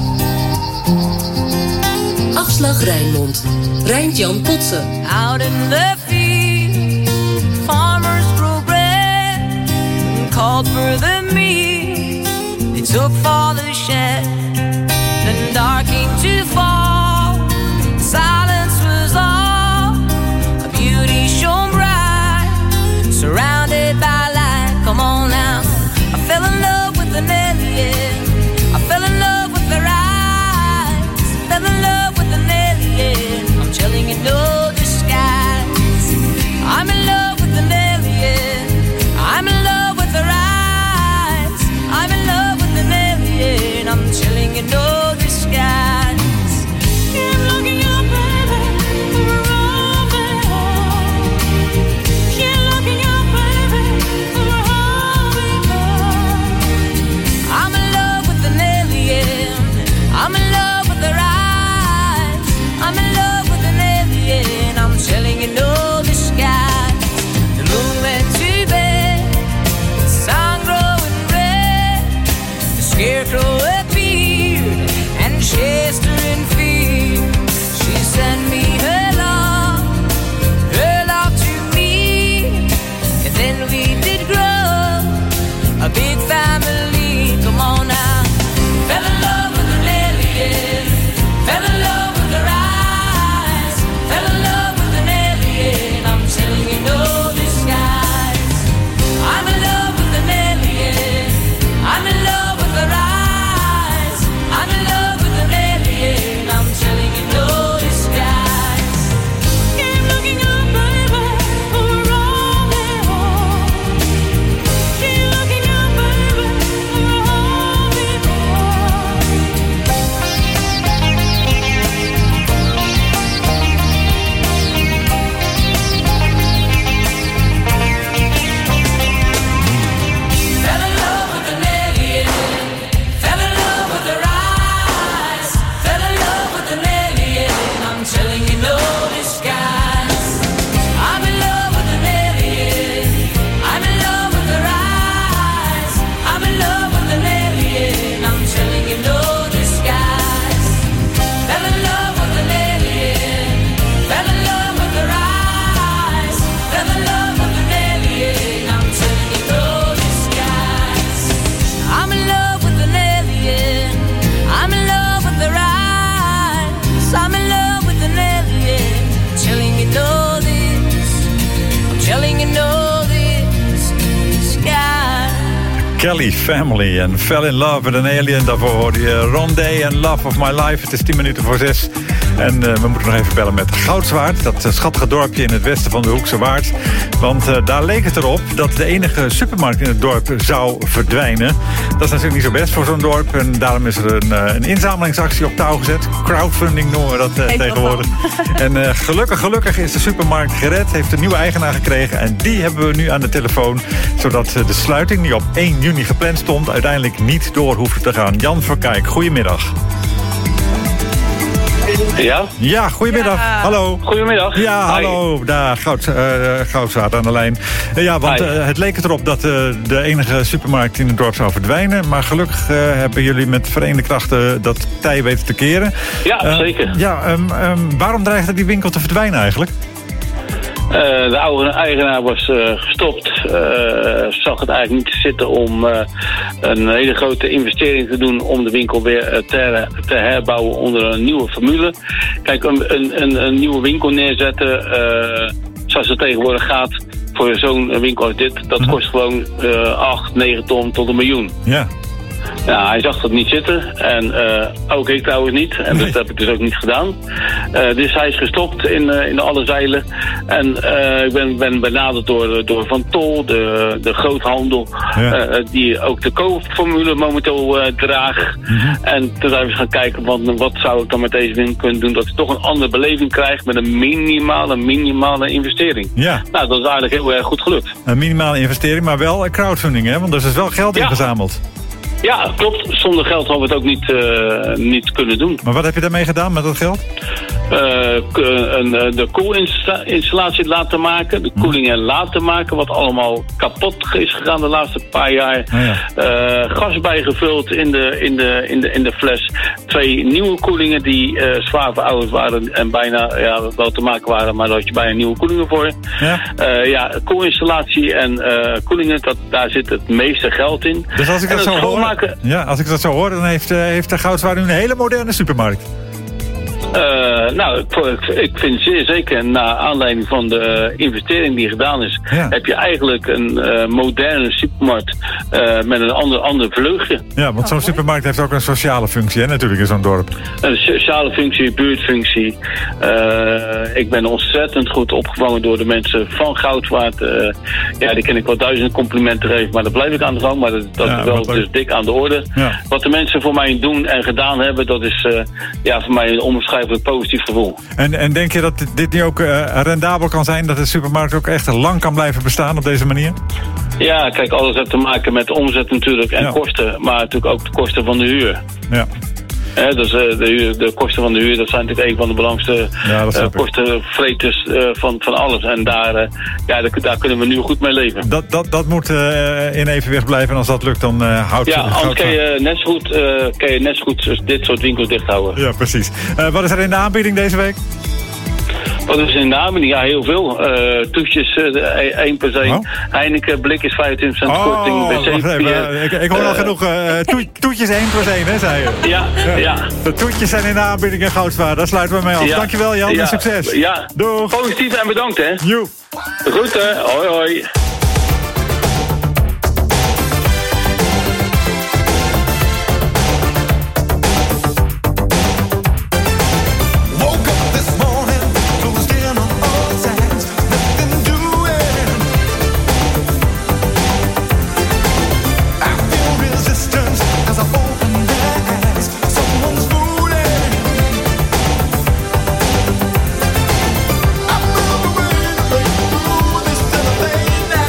Afslag Rijnmond. Rijnt-Jan Potsen. Out in the field, farmers grow bread and called for the meat. They took father's shed, then dark came to fall. Silence was all, a beauty shone bright, surrounded by light. Come on now, I fell in love with an alien. I fell in love with their eyes. Fell in love with an alien. I'm telling you, no disguise. I'm in love with an alien. I'm in love with their eyes. I'm in love with an alien. I'm telling you, no disguise. Keep looking up, baby, we're all behold. Keep looking up, baby, we're all behold. I'm in love with an alien. I'm in love with their eyes. I'm in love with an alien. I'm telling you, no disguise. The moon went to bed, the sun growing red. The scarecrow appeared and chased her in fear. She sent me her love, her love to me. And then we did grow a big family. Come on now. Fell in love with an alien. Fell in love with her eyes. Fell in love with an alien. I'm telling you, no disguise. I'm in love with an alien. I'm in love with her eyes. I'm in love with an alien. I'm telling you, no disguise. Keep looking up, baby, we're all behold. Keep looking up, baby, we're all behold. Fell in love with an alien. Fell in love with her eyes. Fell in love with an alien. I'm telling you, no disguise. I'm in love with an alien. I'm in love with her eyes. I'm in love with an alien. I'm telling you, no disguise. Fell in love with an alien. Fell in love with her eyes. Fell in love with an alien. I'm telling you, no disguise. I'm in love with an alien. I'm in love with her eyes. I'm in love with an alien. I'm telling you, no this. I'm telling you, no this. Sky. Kelly Family en Fell in Love with an Alien. Daarvoor hoorde je Rondé en Love of My Life. Het is tien minuten voor zes. En uh, we moeten nog even bellen met Goudswaard. Dat uh, schattige dorpje in het westen van de Hoekse Waard. Want uh, daar leek het erop dat de enige supermarkt in het dorp zou verdwijnen. Dat is natuurlijk niet zo best voor zo'n dorp. En daarom is er een, uh, een inzamelingsactie op touw gezet. Crowdfunding noemen we dat uh, tegenwoordig. En uh, gelukkig, gelukkig is de supermarkt gered. Heeft een nieuwe eigenaar gekregen. En die hebben we nu aan de telefoon. Zodat uh, de sluiting die op één juni gepland stond uiteindelijk niet door hoeft te gaan. Jan Verkijk, goedemiddag. Ja? Ja, goedemiddag. Ja. Hallo. Goedemiddag. Ja, Hi. hallo. Daar, Goud, uh, Goudzaad aan de lijn. Uh, ja, want uh, het leek erop dat uh, de enige supermarkt in het dorp zou verdwijnen. Maar gelukkig uh, hebben jullie met verenigde krachten dat tij weten te keren. Ja, uh, zeker. Ja, um, um, waarom dreigde die winkel te verdwijnen eigenlijk? Uh, de oude eigenaar was uh, gestopt. Uh, zag het eigenlijk niet zitten om uh, een hele grote investering te doen om de winkel weer uh, te, te herbouwen onder een nieuwe formule. Kijk, een, een, een nieuwe winkel neerzetten, uh, zoals het tegenwoordig gaat, voor zo'n winkel als dit, dat kost gewoon uh, acht, negen ton tot een miljoen. Ja. Ja, hij zag dat niet zitten. En uh, ook ik trouwens niet. En nee. Dat heb ik dus ook niet gedaan. Uh, dus hij is gestopt in, uh, in alle zeilen. En uh, ik ben, ben benaderd door, door Van Tol, de, de groothandel, ja. uh, die ook de koopformule momenteel uh, draagt. Mm-hmm. En toen zijn we gaan kijken, wat, wat zou ik dan met deze winkel kunnen doen, dat ik toch een andere beleving krijg met een minimale, minimale investering. Ja. Nou, dat is eigenlijk heel erg goed gelukt. Een minimale investering, maar wel crowdfunding, hè? Want er is wel geld ja. ingezameld. Ja, klopt. Zonder geld hadden we het ook niet, uh, niet kunnen doen. Maar wat heb je daarmee gedaan met dat geld? Uh, een, de koelinstallatie laten maken, de koelingen laten maken, wat allemaal kapot is gegaan de laatste paar jaar. Oh ja. uh, gas bijgevuld in de, in, de, in, de, in de fles. Twee nieuwe koelingen die uh, zwaar verouderd waren en bijna ja, wel te maken waren, maar daar had je bijna nieuwe koelingen voor. Ja, uh, ja koelinstallatie en uh, koelingen, dat, daar zit het meeste geld in. Dus als ik dat zo hoor, ja, als ik dat zo hoor, dan heeft, uh, heeft de Goudswaard nu een hele moderne supermarkt. Uh, nou, ik, ik vind zeer zeker, na aanleiding van de investering die gedaan is, ja. heb je eigenlijk een uh, moderne supermarkt uh, met een ander, ander vleugje. Ja, want zo'n supermarkt heeft ook een sociale functie, hè, natuurlijk in zo'n dorp. Een sociale functie, buurtfunctie. Uh, ik ben ontzettend goed opgevangen door de mensen van Goudswaard. Uh, ja, die kan ik wel duizend complimenten geven, maar daar blijf ik aan de gang. Maar dat, dat ja, is wel dus dik aan de orde. Ja. Wat de mensen voor mij doen en gedaan hebben, dat is uh, ja, voor mij een onbeschrijfelijk positief gevoel. En, en denk je dat dit nu ook uh, rendabel kan zijn? Dat de supermarkt ook echt lang kan blijven bestaan op deze manier? Ja, kijk, alles heeft te maken met omzet natuurlijk en ja. kosten. Maar natuurlijk ook de kosten van de huur. Ja. He, dus, uh, de, huur, de kosten van de huur, dat zijn natuurlijk een van de belangrijkste ja, uh, kostenvreters uh, van, van alles. En daar, uh, ja, daar, daar kunnen we nu goed mee leven. Dat, dat, dat moet uh, in evenwicht blijven en als dat lukt, dan uh, houdt ja, het... Ja, anders kan je, net zo goed, uh, kan je net zo goed dit soort winkels dicht houden. Ja, precies. Uh, wat is er in de aanbieding deze week? Wat is in de aanbieding? Ja, heel veel. Uh, toetjes, uh, één plus één. Oh? Heineken, blik is vijfentwintig procent oh, korting. Wacht even, ik, ik hoor uh, al genoeg. Uh, to, toetjes één plus één, hè, zei je? Ja, ja, ja. De toetjes zijn in de aanbieding in Goudswaard. Daar sluiten we mee af. Ja. Dankjewel, Jan. Ja. En succes. Ja. Doeg. Positief en bedankt, hè. Joe. Groeten. Hoi, hoi. Now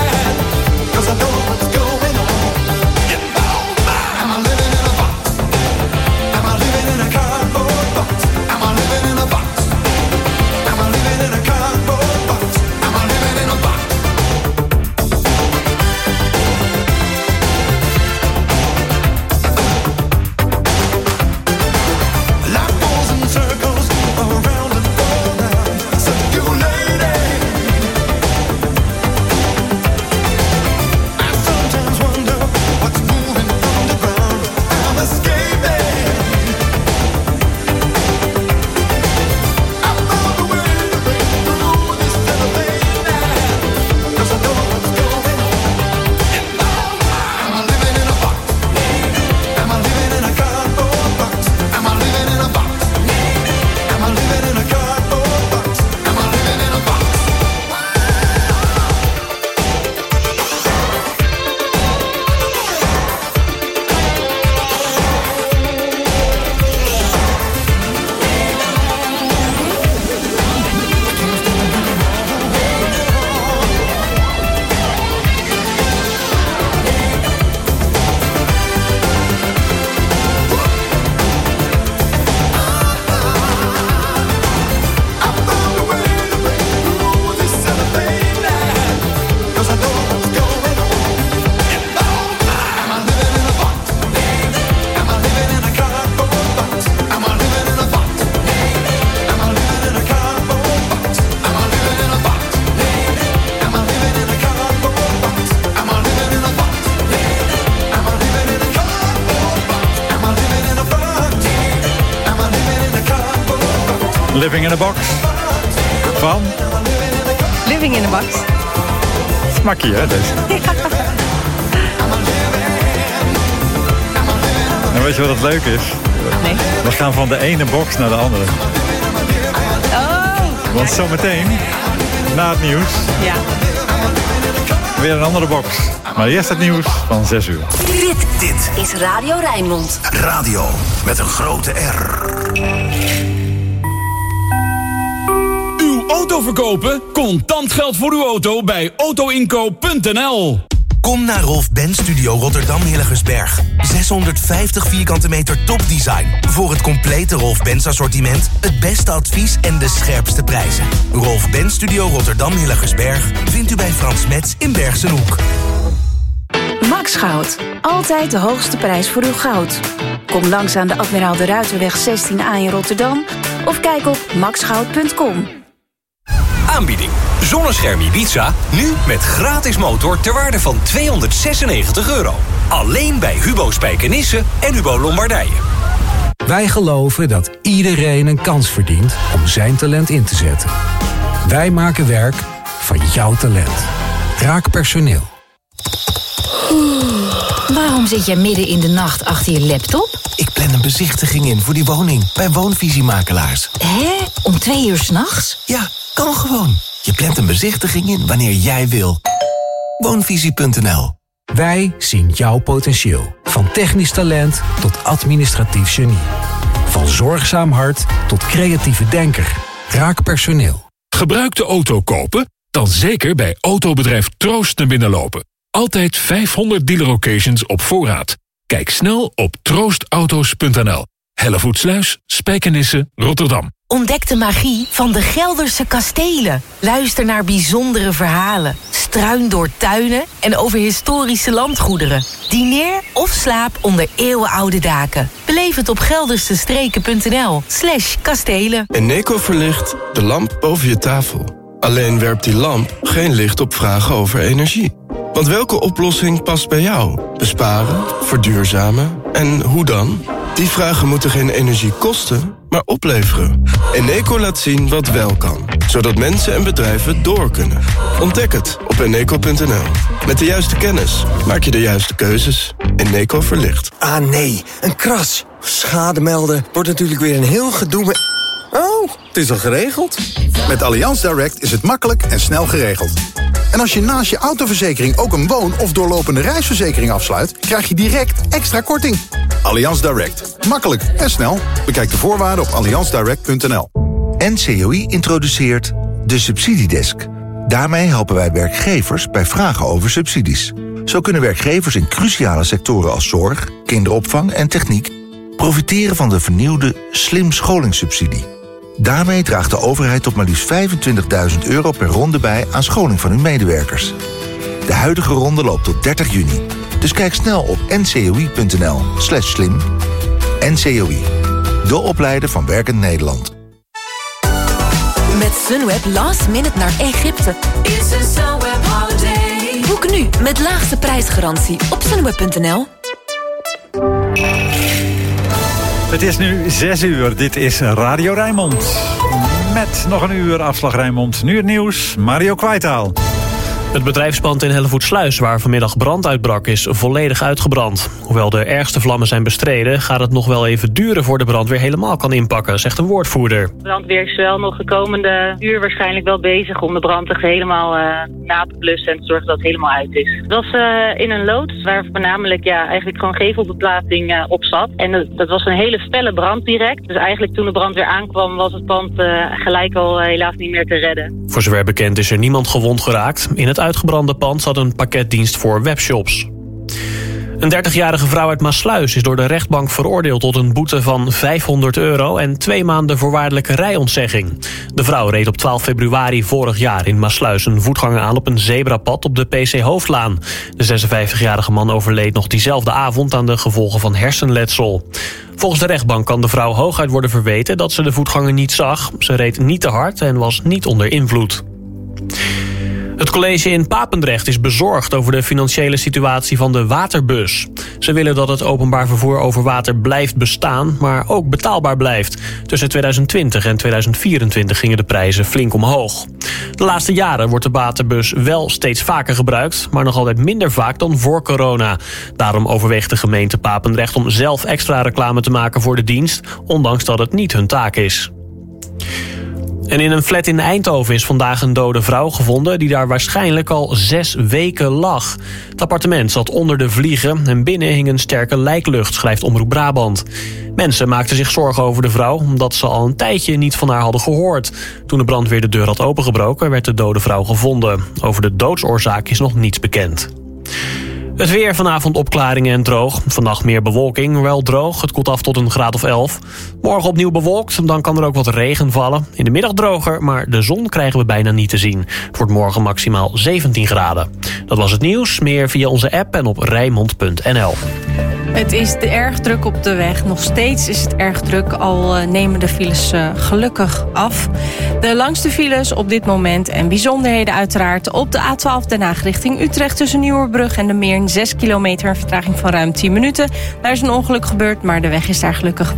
Living in a Box. Van? Living in a Box. Smakkie, hè, deze? En weet je wat het leuk is? Nee. We gaan van de ene box naar de andere. Oh. Want zometeen, na het nieuws, ja. weer een andere box. Maar eerst het nieuws van zes uur. Dit, dit is Radio Rijnmond. Radio met een grote R. Uw auto verkopen? Contant geld voor uw auto bij auto inkoop punt n l. Kom naar Rolf Benz Studio Rotterdam Hillegersberg. zeshonderdvijftig vierkante meter topdesign. Voor het complete Rolf Benz assortiment, het beste advies en de scherpste prijzen. Rolf Benz Studio Rotterdam Hillegersberg vindt u bij Frans Metz in Bergsenhoek. Max Goud. Altijd de hoogste prijs voor uw goud. Kom langs aan de Admiraal de Ruiterweg zestien A in Rotterdam of kijk op max goud punt com. Aanbieding. Zonnescherm Ibiza, nu met gratis motor ter waarde van tweehonderdzesennegentig euro. Alleen bij Hubo Spijkenisse en Hubo Lombardije. Wij geloven dat iedereen een kans verdient om zijn talent in te zetten. Wij maken werk van jouw talent. Raak personeel. Waarom zit jij midden in de nacht achter je laptop? Ik plan een bezichtiging in voor die woning bij Woonvisiemakelaars. Hè? Om twee uur 's nachts? Ja, kan gewoon. Je plant een bezichtiging in wanneer jij wil. Woonvisie punt n l. Wij zien jouw potentieel. Van technisch talent tot administratief genie. Van zorgzaam hart tot creatieve denker. Raak personeel. Gebruik de auto kopen? Dan zeker bij autobedrijf Troost naar binnen lopen. Altijd vijfhonderd dealer occasions op voorraad. Kijk snel op troost auto's punt n l. Hellevoetsluis, Spijkenisse, Rotterdam. Ontdek de magie van de Gelderse kastelen. Luister naar bijzondere verhalen. Struin door tuinen en over historische landgoederen. Dineer of slaap onder eeuwenoude daken. Beleef het op geldersestreken punt n l slash kastelen. Eneco verlicht de lamp boven je tafel. Alleen werpt die lamp geen licht op vragen over energie. Want welke oplossing past bij jou? Besparen, verduurzamen en hoe dan? Die vragen moeten geen energie kosten, maar opleveren. Eneco laat zien wat wel kan, zodat mensen en bedrijven door kunnen. Ontdek het op eneco punt n l. Met de juiste kennis maak je de juiste keuzes. Eneco verlicht. Ah nee, een kras. Schade melden wordt natuurlijk weer een heel gedoe met... Oh, het is al geregeld. Met Allianz Direct is het makkelijk en snel geregeld. En als je naast je autoverzekering ook een woon- of doorlopende reisverzekering afsluit, krijg je direct extra korting. Allianz Direct. Makkelijk en snel. Bekijk de voorwaarden op allianz direct punt n l. N C O I introduceert de Subsidiedesk. Daarmee helpen wij werkgevers bij vragen over subsidies. Zo kunnen werkgevers in cruciale sectoren als zorg, kinderopvang en techniek profiteren van de vernieuwde Slim Scholingssubsidie. Daarmee draagt de overheid tot maar liefst vijfentwintigduizend euro per ronde bij aan scholing van hun medewerkers. De huidige ronde loopt tot dertig juni. Dus kijk snel op n c o i punt n l slash slim. N C O I, de opleider van Werkend Nederland. Met Sunweb last minute naar Egypte. It's a Sunweb holiday. Boek nu met laagste prijsgarantie op sunweb punt n l. Het is nu zes uur. Dit is Radio Rijnmond. Met nog een uur afslag Rijnmond. Nu het nieuws. Mario Kwijtaal. Het bedrijfspand in Hellevoetsluis, waar vanmiddag brand uitbrak, is volledig uitgebrand. Hoewel de ergste vlammen zijn bestreden, gaat het nog wel even duren voor de brand weer helemaal kan inpakken, zegt een woordvoerder. De brandweer is wel nog de komende uur waarschijnlijk wel bezig om de brand echt helemaal uh, na te blussen en te zorgen dat het helemaal uit is. Het was uh, in een loods waar voornamelijk ja, eigenlijk gewoon gevelbeplaating uh, op zat. En uh, dat was een hele felle brand direct. Dus eigenlijk toen de brandweer aankwam was het pand uh, gelijk al uh, helaas niet meer te redden. Voor zover bekend is er niemand gewond geraakt. In het uitgebrande pand zat een pakketdienst voor webshops. Een dertigjarige vrouw uit Maassluis is door de rechtbank veroordeeld tot een boete van vijfhonderd euro en twee maanden voorwaardelijke rijontzegging. De vrouw reed op twaalf februari vorig jaar in Maassluis een voetganger aan op een zebrapad op de P C Hoofdlaan. De zesenvijftigjarige man overleed nog diezelfde avond aan de gevolgen van hersenletsel. Volgens de rechtbank kan de vrouw hooguit worden verweten dat ze de voetganger niet zag. Ze reed niet te hard en was niet onder invloed. Het college in Papendrecht is bezorgd over de financiële situatie van de waterbus. Ze willen dat het openbaar vervoer over water blijft bestaan, maar ook betaalbaar blijft. Tussen tweeduizend twintig en tweeduizend vierentwintig gingen de prijzen flink omhoog. De laatste jaren wordt de waterbus wel steeds vaker gebruikt, maar nog altijd minder vaak dan voor corona. Daarom overweegt de gemeente Papendrecht om zelf extra reclame te maken voor de dienst, ondanks dat het niet hun taak is. En in een flat in Eindhoven is vandaag een dode vrouw gevonden die daar waarschijnlijk al zes weken lag. Het appartement zat onder de vliegen en binnen hing een sterke lijklucht, schrijft Omroep Brabant. Mensen maakten zich zorgen over de vrouw omdat ze al een tijdje niet van haar hadden gehoord. Toen de brandweer de deur had opengebroken werd de dode vrouw gevonden. Over de doodsoorzaak is nog niets bekend. Het weer, vanavond opklaringen en droog. Vannacht meer bewolking, wel droog. Het koelt af tot een graad of elf. Morgen opnieuw bewolkt, dan kan er ook wat regen vallen. In de middag droger, maar de zon krijgen we bijna niet te zien. Het wordt morgen maximaal zeventien graden. Dat was het nieuws. Meer via onze app en op rijnmond punt n l. Het is erg druk op de weg. Nog steeds is het erg druk, al nemen de files uh, gelukkig af. De langste files op dit moment en bijzonderheden uiteraard op de A twaalf Den Haag richting Utrecht tussen Nieuwerbrug en de Meern. zes kilometer, een vertraging van ruim tien minuten. Daar is een ongeluk gebeurd, maar de weg is daar gelukkig